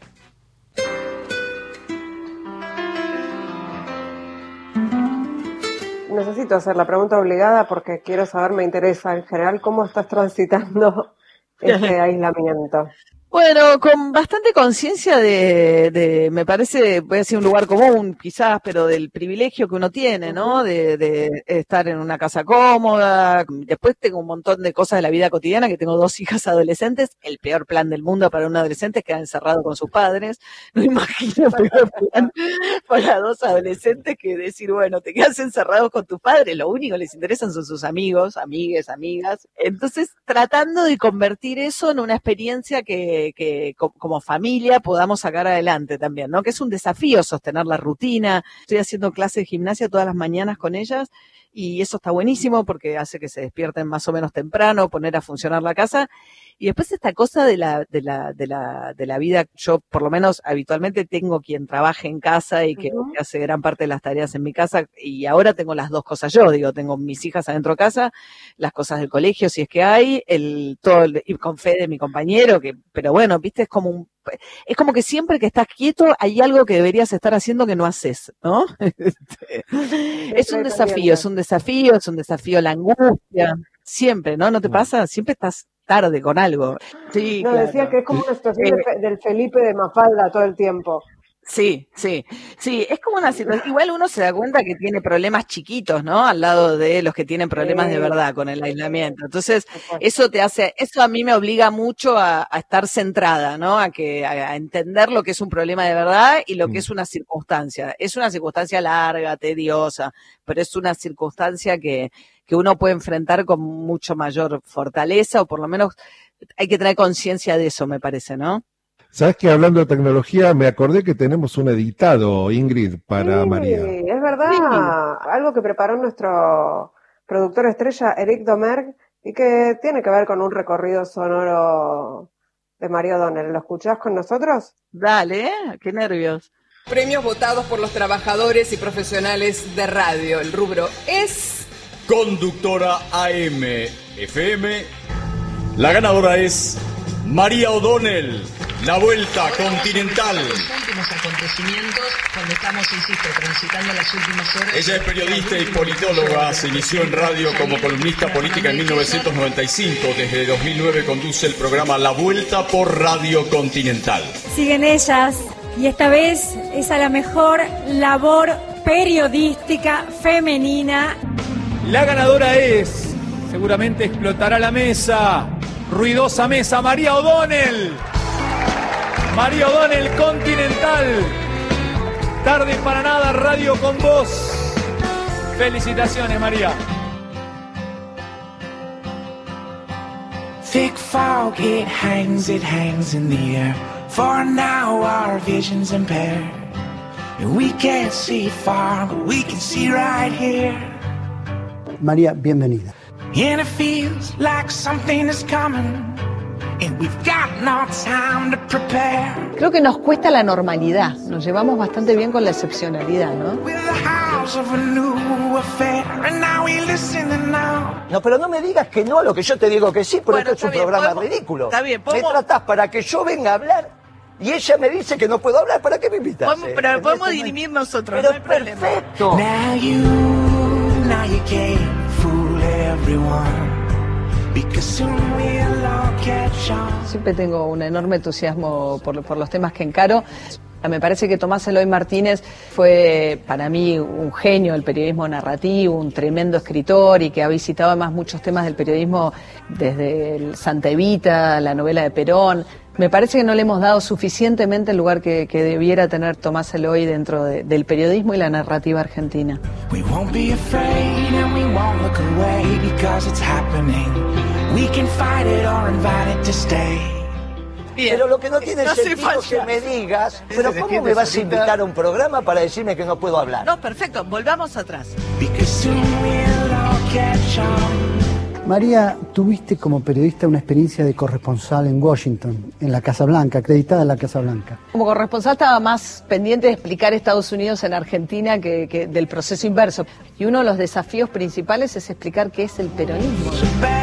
Necesito hacer la pregunta obligada porque quiero saber, me interesa en general, cómo estás transitando este aislamiento. Bueno, con bastante conciencia me parece, voy a decir un lugar común quizás, pero del privilegio que uno tiene, ¿no? De estar en una casa cómoda. Después tengo un montón de cosas de la vida cotidiana, que tengo 2 hijas adolescentes. El peor plan del mundo para un adolescente es quedar encerrado con sus padres. No imagino el peor plan para 2 adolescentes que decir, bueno, te quedas encerrado con tus padres, lo único que les interesan son sus amigos, amigues, amigas. Entonces, tratando de convertir eso en una experiencia que como familia podamos sacar adelante también, ¿no? Que es un desafío sostener la rutina. Estoy haciendo clases de gimnasia todas las mañanas con ellas y eso está buenísimo porque hace que se despierten más o menos temprano, poner a funcionar la casa. Y después esta cosa de la vida, yo por lo menos habitualmente tengo quien trabaje en casa y que hace gran parte de las tareas en mi casa, y ahora tengo las dos cosas yo, tengo mis hijas adentro de casa, las cosas del colegio si es que hay, y con Fede, mi compañero, pero bueno, viste, es como que siempre que estás quieto hay algo que deberías estar haciendo que no haces, ¿no? Es un desafío la angustia, siempre, ¿no? ¿No te pasa? Siempre estás tarde con algo. Sí, no, claro. Decía que es como una situación del Felipe de Mafalda todo el tiempo. Sí, es como una situación, igual uno se da cuenta que tiene problemas chiquitos, ¿no? Al lado de los que tienen problemas de verdad con el aislamiento. Entonces, eso a mí me obliga mucho a estar centrada, ¿no? A entender lo que es un problema de verdad y lo que es una circunstancia. Es una circunstancia larga, tediosa, pero es una circunstancia que uno puede enfrentar con mucho mayor fortaleza, o por lo menos hay que tener conciencia de eso, me parece, ¿no? ¿Sabes que hablando de tecnología, me acordé que tenemos un editado, Ingrid, para María? Sí, es verdad. Sí. Algo que preparó nuestro productor estrella, Eric Domergue, y que tiene que ver con un recorrido sonoro de María O'Donnell. ¿Lo escuchás con nosotros? Dale, qué nervios. Premios votados por los trabajadores y profesionales de radio. El rubro es... Conductora AM, FM. La ganadora es María O'Donnell. La Vuelta Continental. Los últimos acontecimientos, cuando estamos, insisto, transitando las últimas horas. Ella es periodista y politóloga, se inició en radio como columnista política en 1995. Desde 2009 conduce el programa La Vuelta por Radio Continental. Siguen ellas, y esta vez es a la mejor labor periodística femenina. La ganadora es, seguramente explotará la mesa, ruidosa mesa, María O'Donnell. María O'Donnell Continental. Tarde para nada, radio con vos. Felicitaciones, María. Thick fog, it hangs in the air. For now our vision's impaired. And we can't see far, but we can see right here. María, bienvenida. And it feels like something is coming. And we've got no time to prepare. Creo que nos cuesta la normalidad, nos llevamos bastante bien con la excepcionalidad, ¿no? No, pero no me digas que no a lo que yo te digo que sí, porque esto es un programa ridículo. Está bien, me tratás para que yo venga a hablar y ella me dice que no puedo hablar. ¿Para qué me invitas? Pero podemos dirimir nosotros, pero no hay problema. Perfecto. Now you can't fool everyone. Siempre tengo un enorme entusiasmo por los temas que encaro. Me parece que Tomás Eloy Martínez fue para mí un genio del periodismo narrativo, un tremendo escritor y que ha visitado además muchos temas del periodismo desde el Santa Evita, la novela de Perón. Me parece que no le hemos dado suficientemente el lugar que debiera tener Tomás Eloy dentro del periodismo y la narrativa argentina. We won't be afraid and we won't look away because it's happening. We can fight it or invite it to stay. Bien. Pero lo que no tiene sentido es que me digas, pero ¿cómo me vas a invitar a un programa para decirme que no puedo hablar? No, perfecto, volvamos atrás. María, tuviste como periodista una experiencia de corresponsal en Washington, en la Casa Blanca, acreditada en la Casa Blanca. Como corresponsal estaba más pendiente de explicar Estados Unidos en Argentina que del proceso inverso. Y uno de los desafíos principales es explicar qué es el peronismo.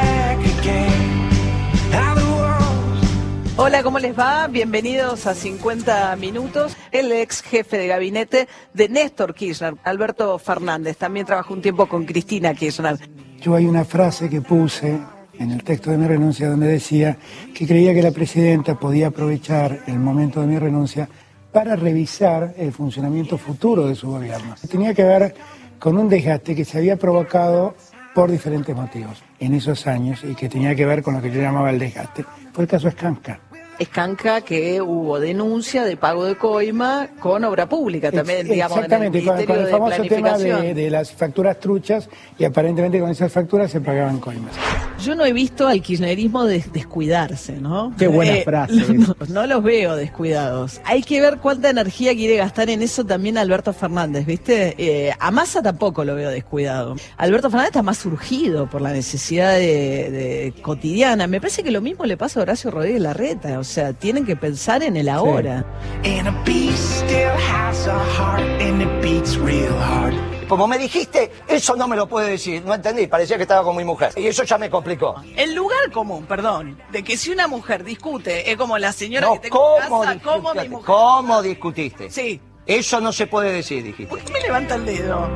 Hola, ¿cómo les va? Bienvenidos a 50 Minutos. El ex jefe de gabinete de Néstor Kirchner, Alberto Fernández, también trabajó un tiempo con Cristina Kirchner. Yo hay una frase que puse en el texto de mi renuncia donde decía que creía que la presidenta podía aprovechar el momento de mi renuncia para revisar el funcionamiento futuro de su gobierno. Tenía que ver con un desgaste que se había provocado por diferentes motivos en esos años y que tenía que ver con lo que yo llamaba el desgaste. Fue el caso Skanska. Skanska, que hubo denuncia de pago de coima con obra pública también, digamos, exactamente, en el con el famoso tema de de las facturas truchas y aparentemente con esas facturas se pagaban coimas. Yo no he visto al kirchnerismo descuidarse, ¿no? Qué buena frase. No los veo descuidados. Hay que ver cuánta energía quiere gastar en eso también Alberto Fernández, ¿viste? A Massa tampoco lo veo descuidado. Alberto Fernández está más surgido por la necesidad de cotidiana. Me parece que lo mismo le pasa a Horacio Rodríguez Larreta. O sea, tienen que pensar en el ahora. Como me dijiste, eso no me lo puede decir. No entendí, parecía que estaba con mi mujer. Y eso ya me complicó. El lugar común, perdón, de que si una mujer discute, es como la señora que tengo en casa, como mi mujer. ¿Cómo discutiste? Sí. Eso no se puede decir, dijiste. ¿Por qué me levanta el dedo?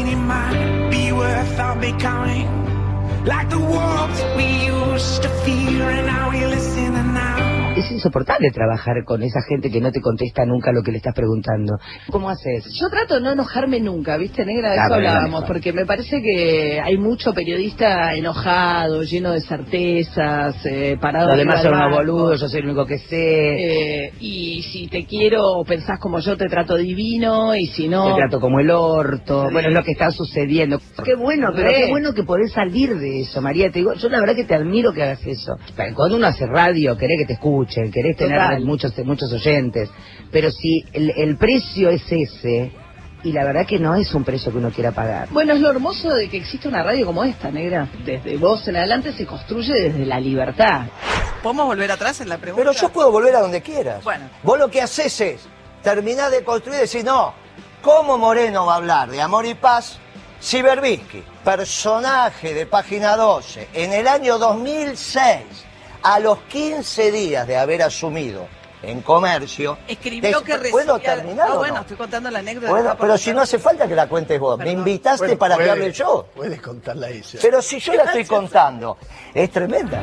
Es insoportable trabajar con esa gente que no te contesta nunca lo que le estás preguntando. ¿Cómo haces? Yo trato de no enojarme nunca, ¿viste, negra? De eso hablábamos, porque me parece que hay mucho periodista enojado, lleno de certezas, parado. Los demás son unos boludos, yo soy el único que sé. Y si te quiero o pensás como yo, te trato divino, y si no... Te trato como el orto. Bueno, es lo que está sucediendo. Qué bueno, pero qué bueno que podés salir de eso, María. Te digo, yo la verdad que te admiro que hagas eso. Cuando uno hace radio, querés que te escuchen, querés tener muchos oyentes, pero si el precio es ese, y la verdad que no es un precio que uno quiera pagar. Bueno, es lo hermoso de que existe una radio como esta, negra. Desde vos en adelante se construye desde la libertad. ¿Podemos volver atrás en la pregunta? Pero yo puedo volver a donde quieras. Bueno. Vos lo que haces es terminar de construir y decir, no, ¿cómo Moreno va a hablar de amor y paz si Berbisky, personaje de Página 12, en el año 2006, a los 15 días de haber asumido en Comercio, escribió que ¿puedo terminar? No, bueno, estoy contando la anécdota. Bueno, pero si no hace falta que la cuentes vos. Me invitaste para que hable yo. Puedes contarla ella. Pero si yo la estoy contando, es tremenda.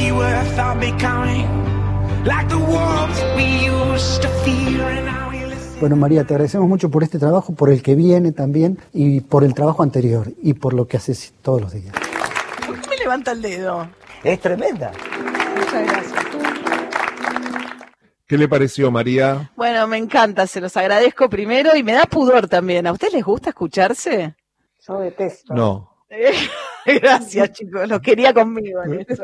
Bueno, María, te agradecemos mucho por este trabajo, por el que viene también, y por el trabajo anterior, y por lo que haces todos los días. ¿Por qué me levanta el dedo? Es tremenda. Muchas gracias. ¿Qué le pareció, María? Bueno, me encanta, se los agradezco primero y me da pudor también. ¿A ustedes les gusta escucharse? Yo detesto. No. Gracias, chicos, lo quería conmigo en eso.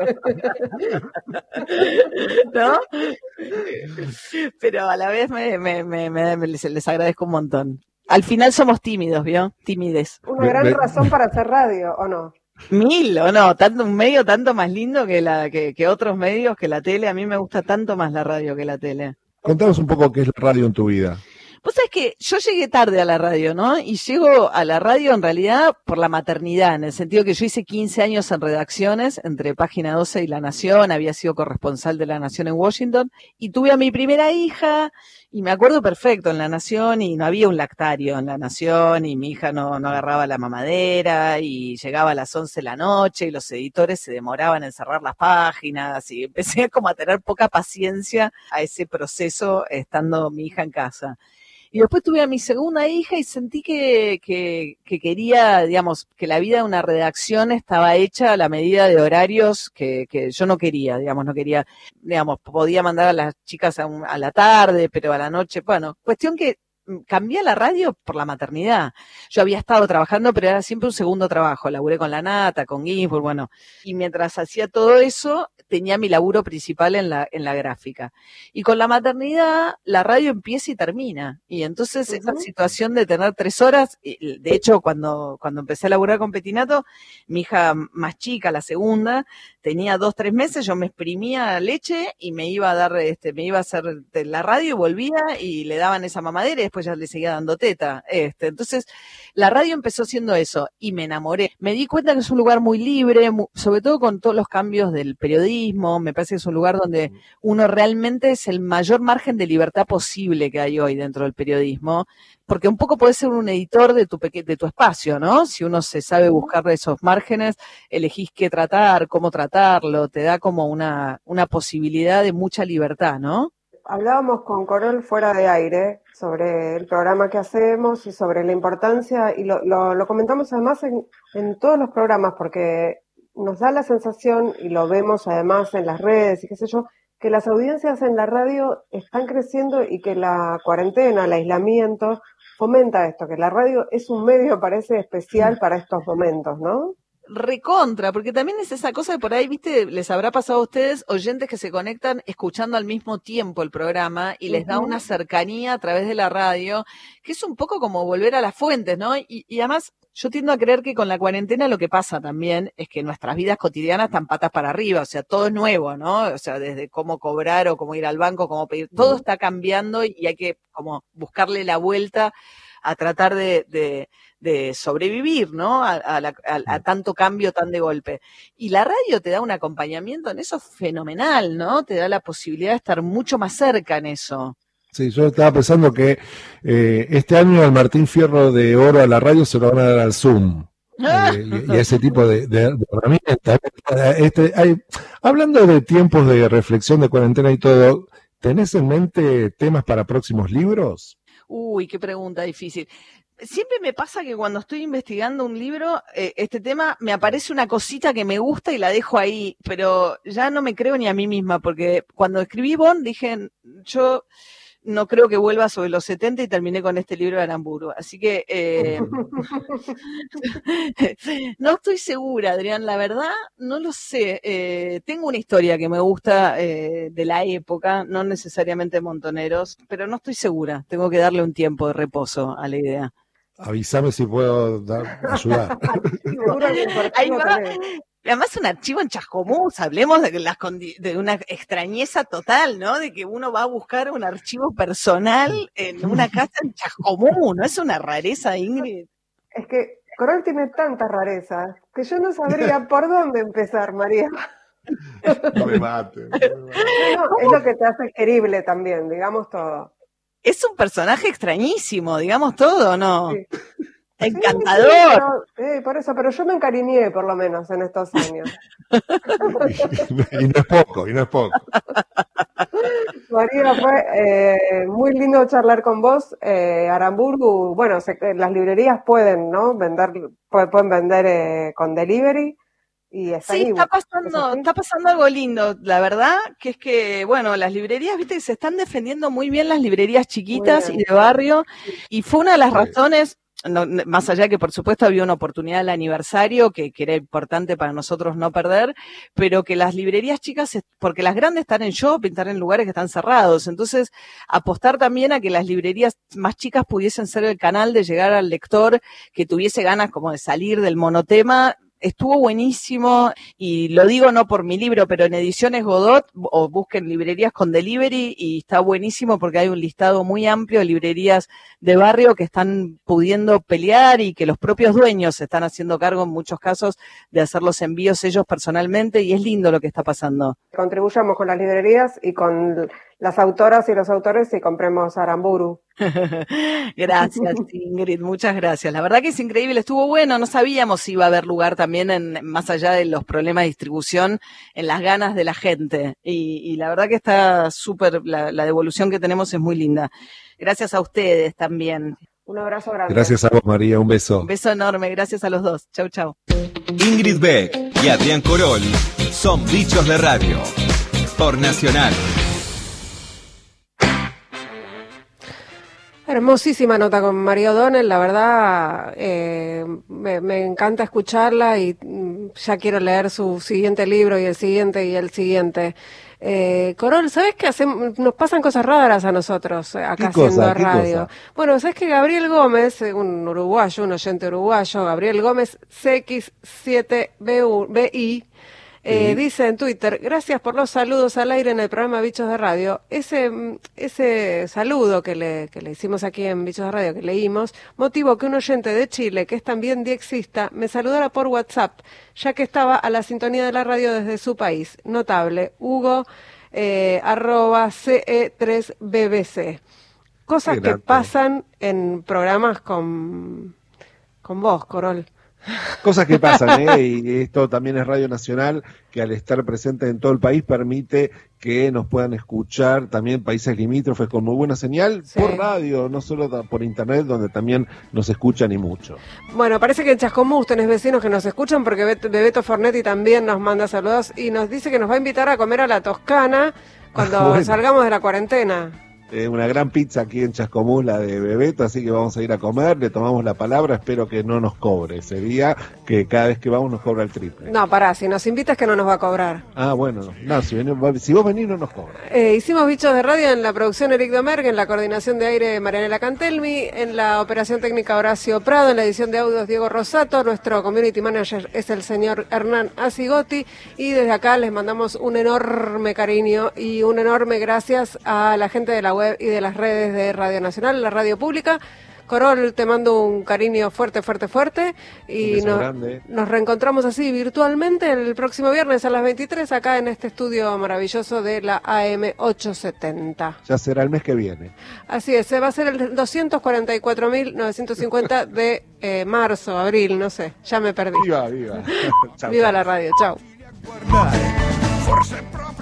¿No? Pero a la vez les agradezco un montón. Al final somos tímidos, ¿vio? Timides. Una gran razón para hacer radio, ¿o no? 1000, ¿o no? Un medio tanto más lindo que otros medios, que la tele. A mí me gusta tanto más la radio que la tele. Contanos un poco qué es la radio en tu vida. Vos sabés que yo llegué tarde a la radio, ¿no? Y llego a la radio en realidad por la maternidad, en el sentido que yo hice 15 años en redacciones, entre Página 12 y La Nación, había sido corresponsal de La Nación en Washington, y tuve a mi primera hija, Y me acuerdo perfecto en La Nación, y no había un lactario en La Nación, y mi hija no agarraba la mamadera, y llegaba a las 11 de la noche, y los editores se demoraban en cerrar las páginas, y empecé como a tener poca paciencia a ese proceso estando mi hija en casa. Y después tuve a mi segunda hija y sentí que quería, digamos, que la vida de una redacción estaba hecha a la medida de horarios que yo no quería, digamos, podía mandar a las chicas a la tarde, pero a la noche, bueno, cuestión que cambié la radio por la maternidad. Yo había estado trabajando, pero era siempre un segundo trabajo. Laburé con La Nata, con Ginsburg, bueno. Y mientras hacía todo eso, tenía mi laburo principal en la gráfica. Y con la maternidad, la radio empieza y termina. Y entonces esa situación de tener 3 horas, de hecho, cuando empecé a laburar con Petinato, mi hija más chica, la segunda, tenía 2-3 meses, yo me exprimía leche y me iba a hacer de la radio y volvía y le daban esa mamadera y después ya le seguía dando teta. Entonces, la radio empezó siendo eso y me enamoré. Me di cuenta que es un lugar muy libre, sobre todo con todos los cambios del periodismo. Me parece que es un lugar donde uno realmente es el mayor margen de libertad posible que hay hoy dentro del periodismo, porque un poco podés ser un editor de tu espacio, ¿no? Si uno se sabe buscar esos márgenes, elegís qué tratar, cómo tratarlo, te da como una posibilidad de mucha libertad, ¿no? Hablábamos con Corol fuera de aire sobre el programa que hacemos y sobre la importancia, y lo comentamos además en todos los programas, porque nos da la sensación, y lo vemos además en las redes y qué sé yo, que las audiencias en la radio están creciendo y que la cuarentena, el aislamiento, fomenta esto, que la radio es un medio, parece, especial para estos momentos, ¿no? Recontra, porque también es esa cosa de por ahí, viste, les habrá pasado a ustedes, oyentes que se conectan escuchando al mismo tiempo el programa y les da una cercanía a través de la radio, que es un poco como volver a las fuentes, ¿no? Y además, yo tiendo a creer que con la cuarentena lo que pasa también es que nuestras vidas cotidianas están patas para arriba, o sea, todo es nuevo, ¿no? O sea, desde cómo cobrar o cómo ir al banco, cómo pedir, todo está cambiando y hay que como buscarle la vuelta a tratar de sobrevivir, ¿no? A tanto cambio tan de golpe. Y la radio te da un acompañamiento en eso fenomenal, ¿no? Te da la posibilidad de estar mucho más cerca en eso. Sí, yo estaba pensando que este año el Martín Fierro de Oro a la radio se lo van a dar al Zoom. Y ese tipo de herramientas. Hablando de tiempos de reflexión, de cuarentena y todo, ¿tenés en mente temas para próximos libros? Uy, qué pregunta difícil. Siempre me pasa que cuando estoy investigando un libro, este tema, me aparece una cosita que me gusta y la dejo ahí, pero ya no me creo ni a mí misma, porque cuando escribí Bond dije, yo no creo que vuelva sobre los 70 y terminé con este libro de Aramburu. Así que no estoy segura, Adrián, la verdad, no lo sé. Tengo una historia que me gusta de la época, no necesariamente Montoneros, pero no estoy segura. Tengo que darle un tiempo de reposo a la idea. Avísame si puedo ayudar. Ahí va. Además, un archivo en Chascomús, hablemos de una extrañeza total, ¿no? De que uno va a buscar un archivo personal en una casa en Chascomús, ¿no? Es una rareza, Ingrid. Es que Corol tiene tantas rarezas que yo no sabría por dónde empezar, María. No me mate. No, es lo que te hace querible también, digamos todo. Es un personaje extrañísimo, digamos todo, ¿no? Sí. Encantador. Sí, por eso, pero yo me encariñé por lo menos en estos años. Y no es poco. María, fue muy lindo charlar con vos. Aramburu, bueno, las librerías pueden, ¿no? Pueden vender con delivery. Y está pasando algo lindo, la verdad, que es que, bueno, las librerías, viste, que se están defendiendo muy bien las librerías chiquitas y de barrio, y fue una de las razones. No, más allá que por supuesto había una oportunidad del aniversario que era importante para nosotros no perder, pero que las librerías chicas, porque las grandes están en shopping, están en lugares que están cerrados, entonces apostar también a que las librerías más chicas pudiesen ser el canal de llegar al lector que tuviese ganas como de salir del monotema. Estuvo buenísimo, y lo digo no por mi libro, pero en Ediciones Godot, o busquen librerías con delivery, y está buenísimo porque hay un listado muy amplio de librerías de barrio que están pudiendo pelear y que los propios dueños se están haciendo cargo en muchos casos de hacer los envíos ellos personalmente, y es lindo lo que está pasando. Contribuyamos con las librerías y con las autoras y los autores y compremos Aramburu. Gracias, Ingrid, muchas gracias. La verdad que es increíble, estuvo bueno, no sabíamos si iba a haber lugar también, más allá de los problemas de distribución, en las ganas de la gente. Y la verdad que está súper, la devolución que tenemos es muy linda. Gracias a ustedes también. Un abrazo grande. Gracias a vos, María, un beso. Un beso enorme, gracias a los dos. Chau, chau. Ingrid Beck y Adrián Corol son Bichos de Radio por Nacional. Hermosísima nota con María O'Donnell, la verdad me encanta escucharla y ya quiero leer su siguiente libro y el siguiente y el siguiente. Corol, ¿sabes qué hacemos? Nos pasan cosas raras a nosotros acá haciendo radio. Bueno, ¿sabes que Gabriel Gómez, un uruguayo, un oyente uruguayo, Gabriel Gómez CX7BI, dice en Twitter: gracias por los saludos al aire en el programa Bichos de Radio. Ese saludo que le hicimos aquí en Bichos de Radio, que leímos, motivó que un oyente de Chile, que es también diexista, me saludara por WhatsApp, ya que estaba a la sintonía de la radio desde su país. Notable, Hugo, @CE3BBC. Cosas que pasan en programas con vos, Corol. Cosas que pasan, y esto también es Radio Nacional, que al estar presente en todo el país permite que nos puedan escuchar también países limítrofes con muy buena señal, por radio, no solo por internet, donde también nos escuchan y mucho. Bueno, parece que en Chascomús tenés vecinos que nos escuchan, porque Bebeto Fornetti también nos manda saludos y nos dice que nos va a invitar a comer a la Toscana cuando salgamos de la cuarentena. Una gran pizza aquí en Chascomús, la de Bebeto, así que vamos a ir a comer, le tomamos la palabra, espero que no nos cobre ese día, que cada vez que vamos nos cobra el triple. No, pará, si nos invitas que no nos va a cobrar. Ah, bueno, no, si vos venís no nos cobra. Hicimos Bichos de Radio en la producción Eric Domergue, en la coordinación de aire Marianela Cantelmi, en la operación técnica Horacio Prado, en la edición de audios Diego Rosato, nuestro community manager es el señor Hernán Asigotti, y desde acá les mandamos un enorme cariño y un enorme gracias a la gente de la web y de las redes de Radio Nacional, la radio pública. Corol, te mando un cariño fuerte, fuerte, fuerte, y nos reencontramos así virtualmente el próximo viernes a las 23 acá en este estudio maravilloso de la AM 870. Ya será el mes que viene. Así es, va a ser el 244.950 de marzo, abril, no sé, ya me perdí. Viva, viva. Viva la radio, chao.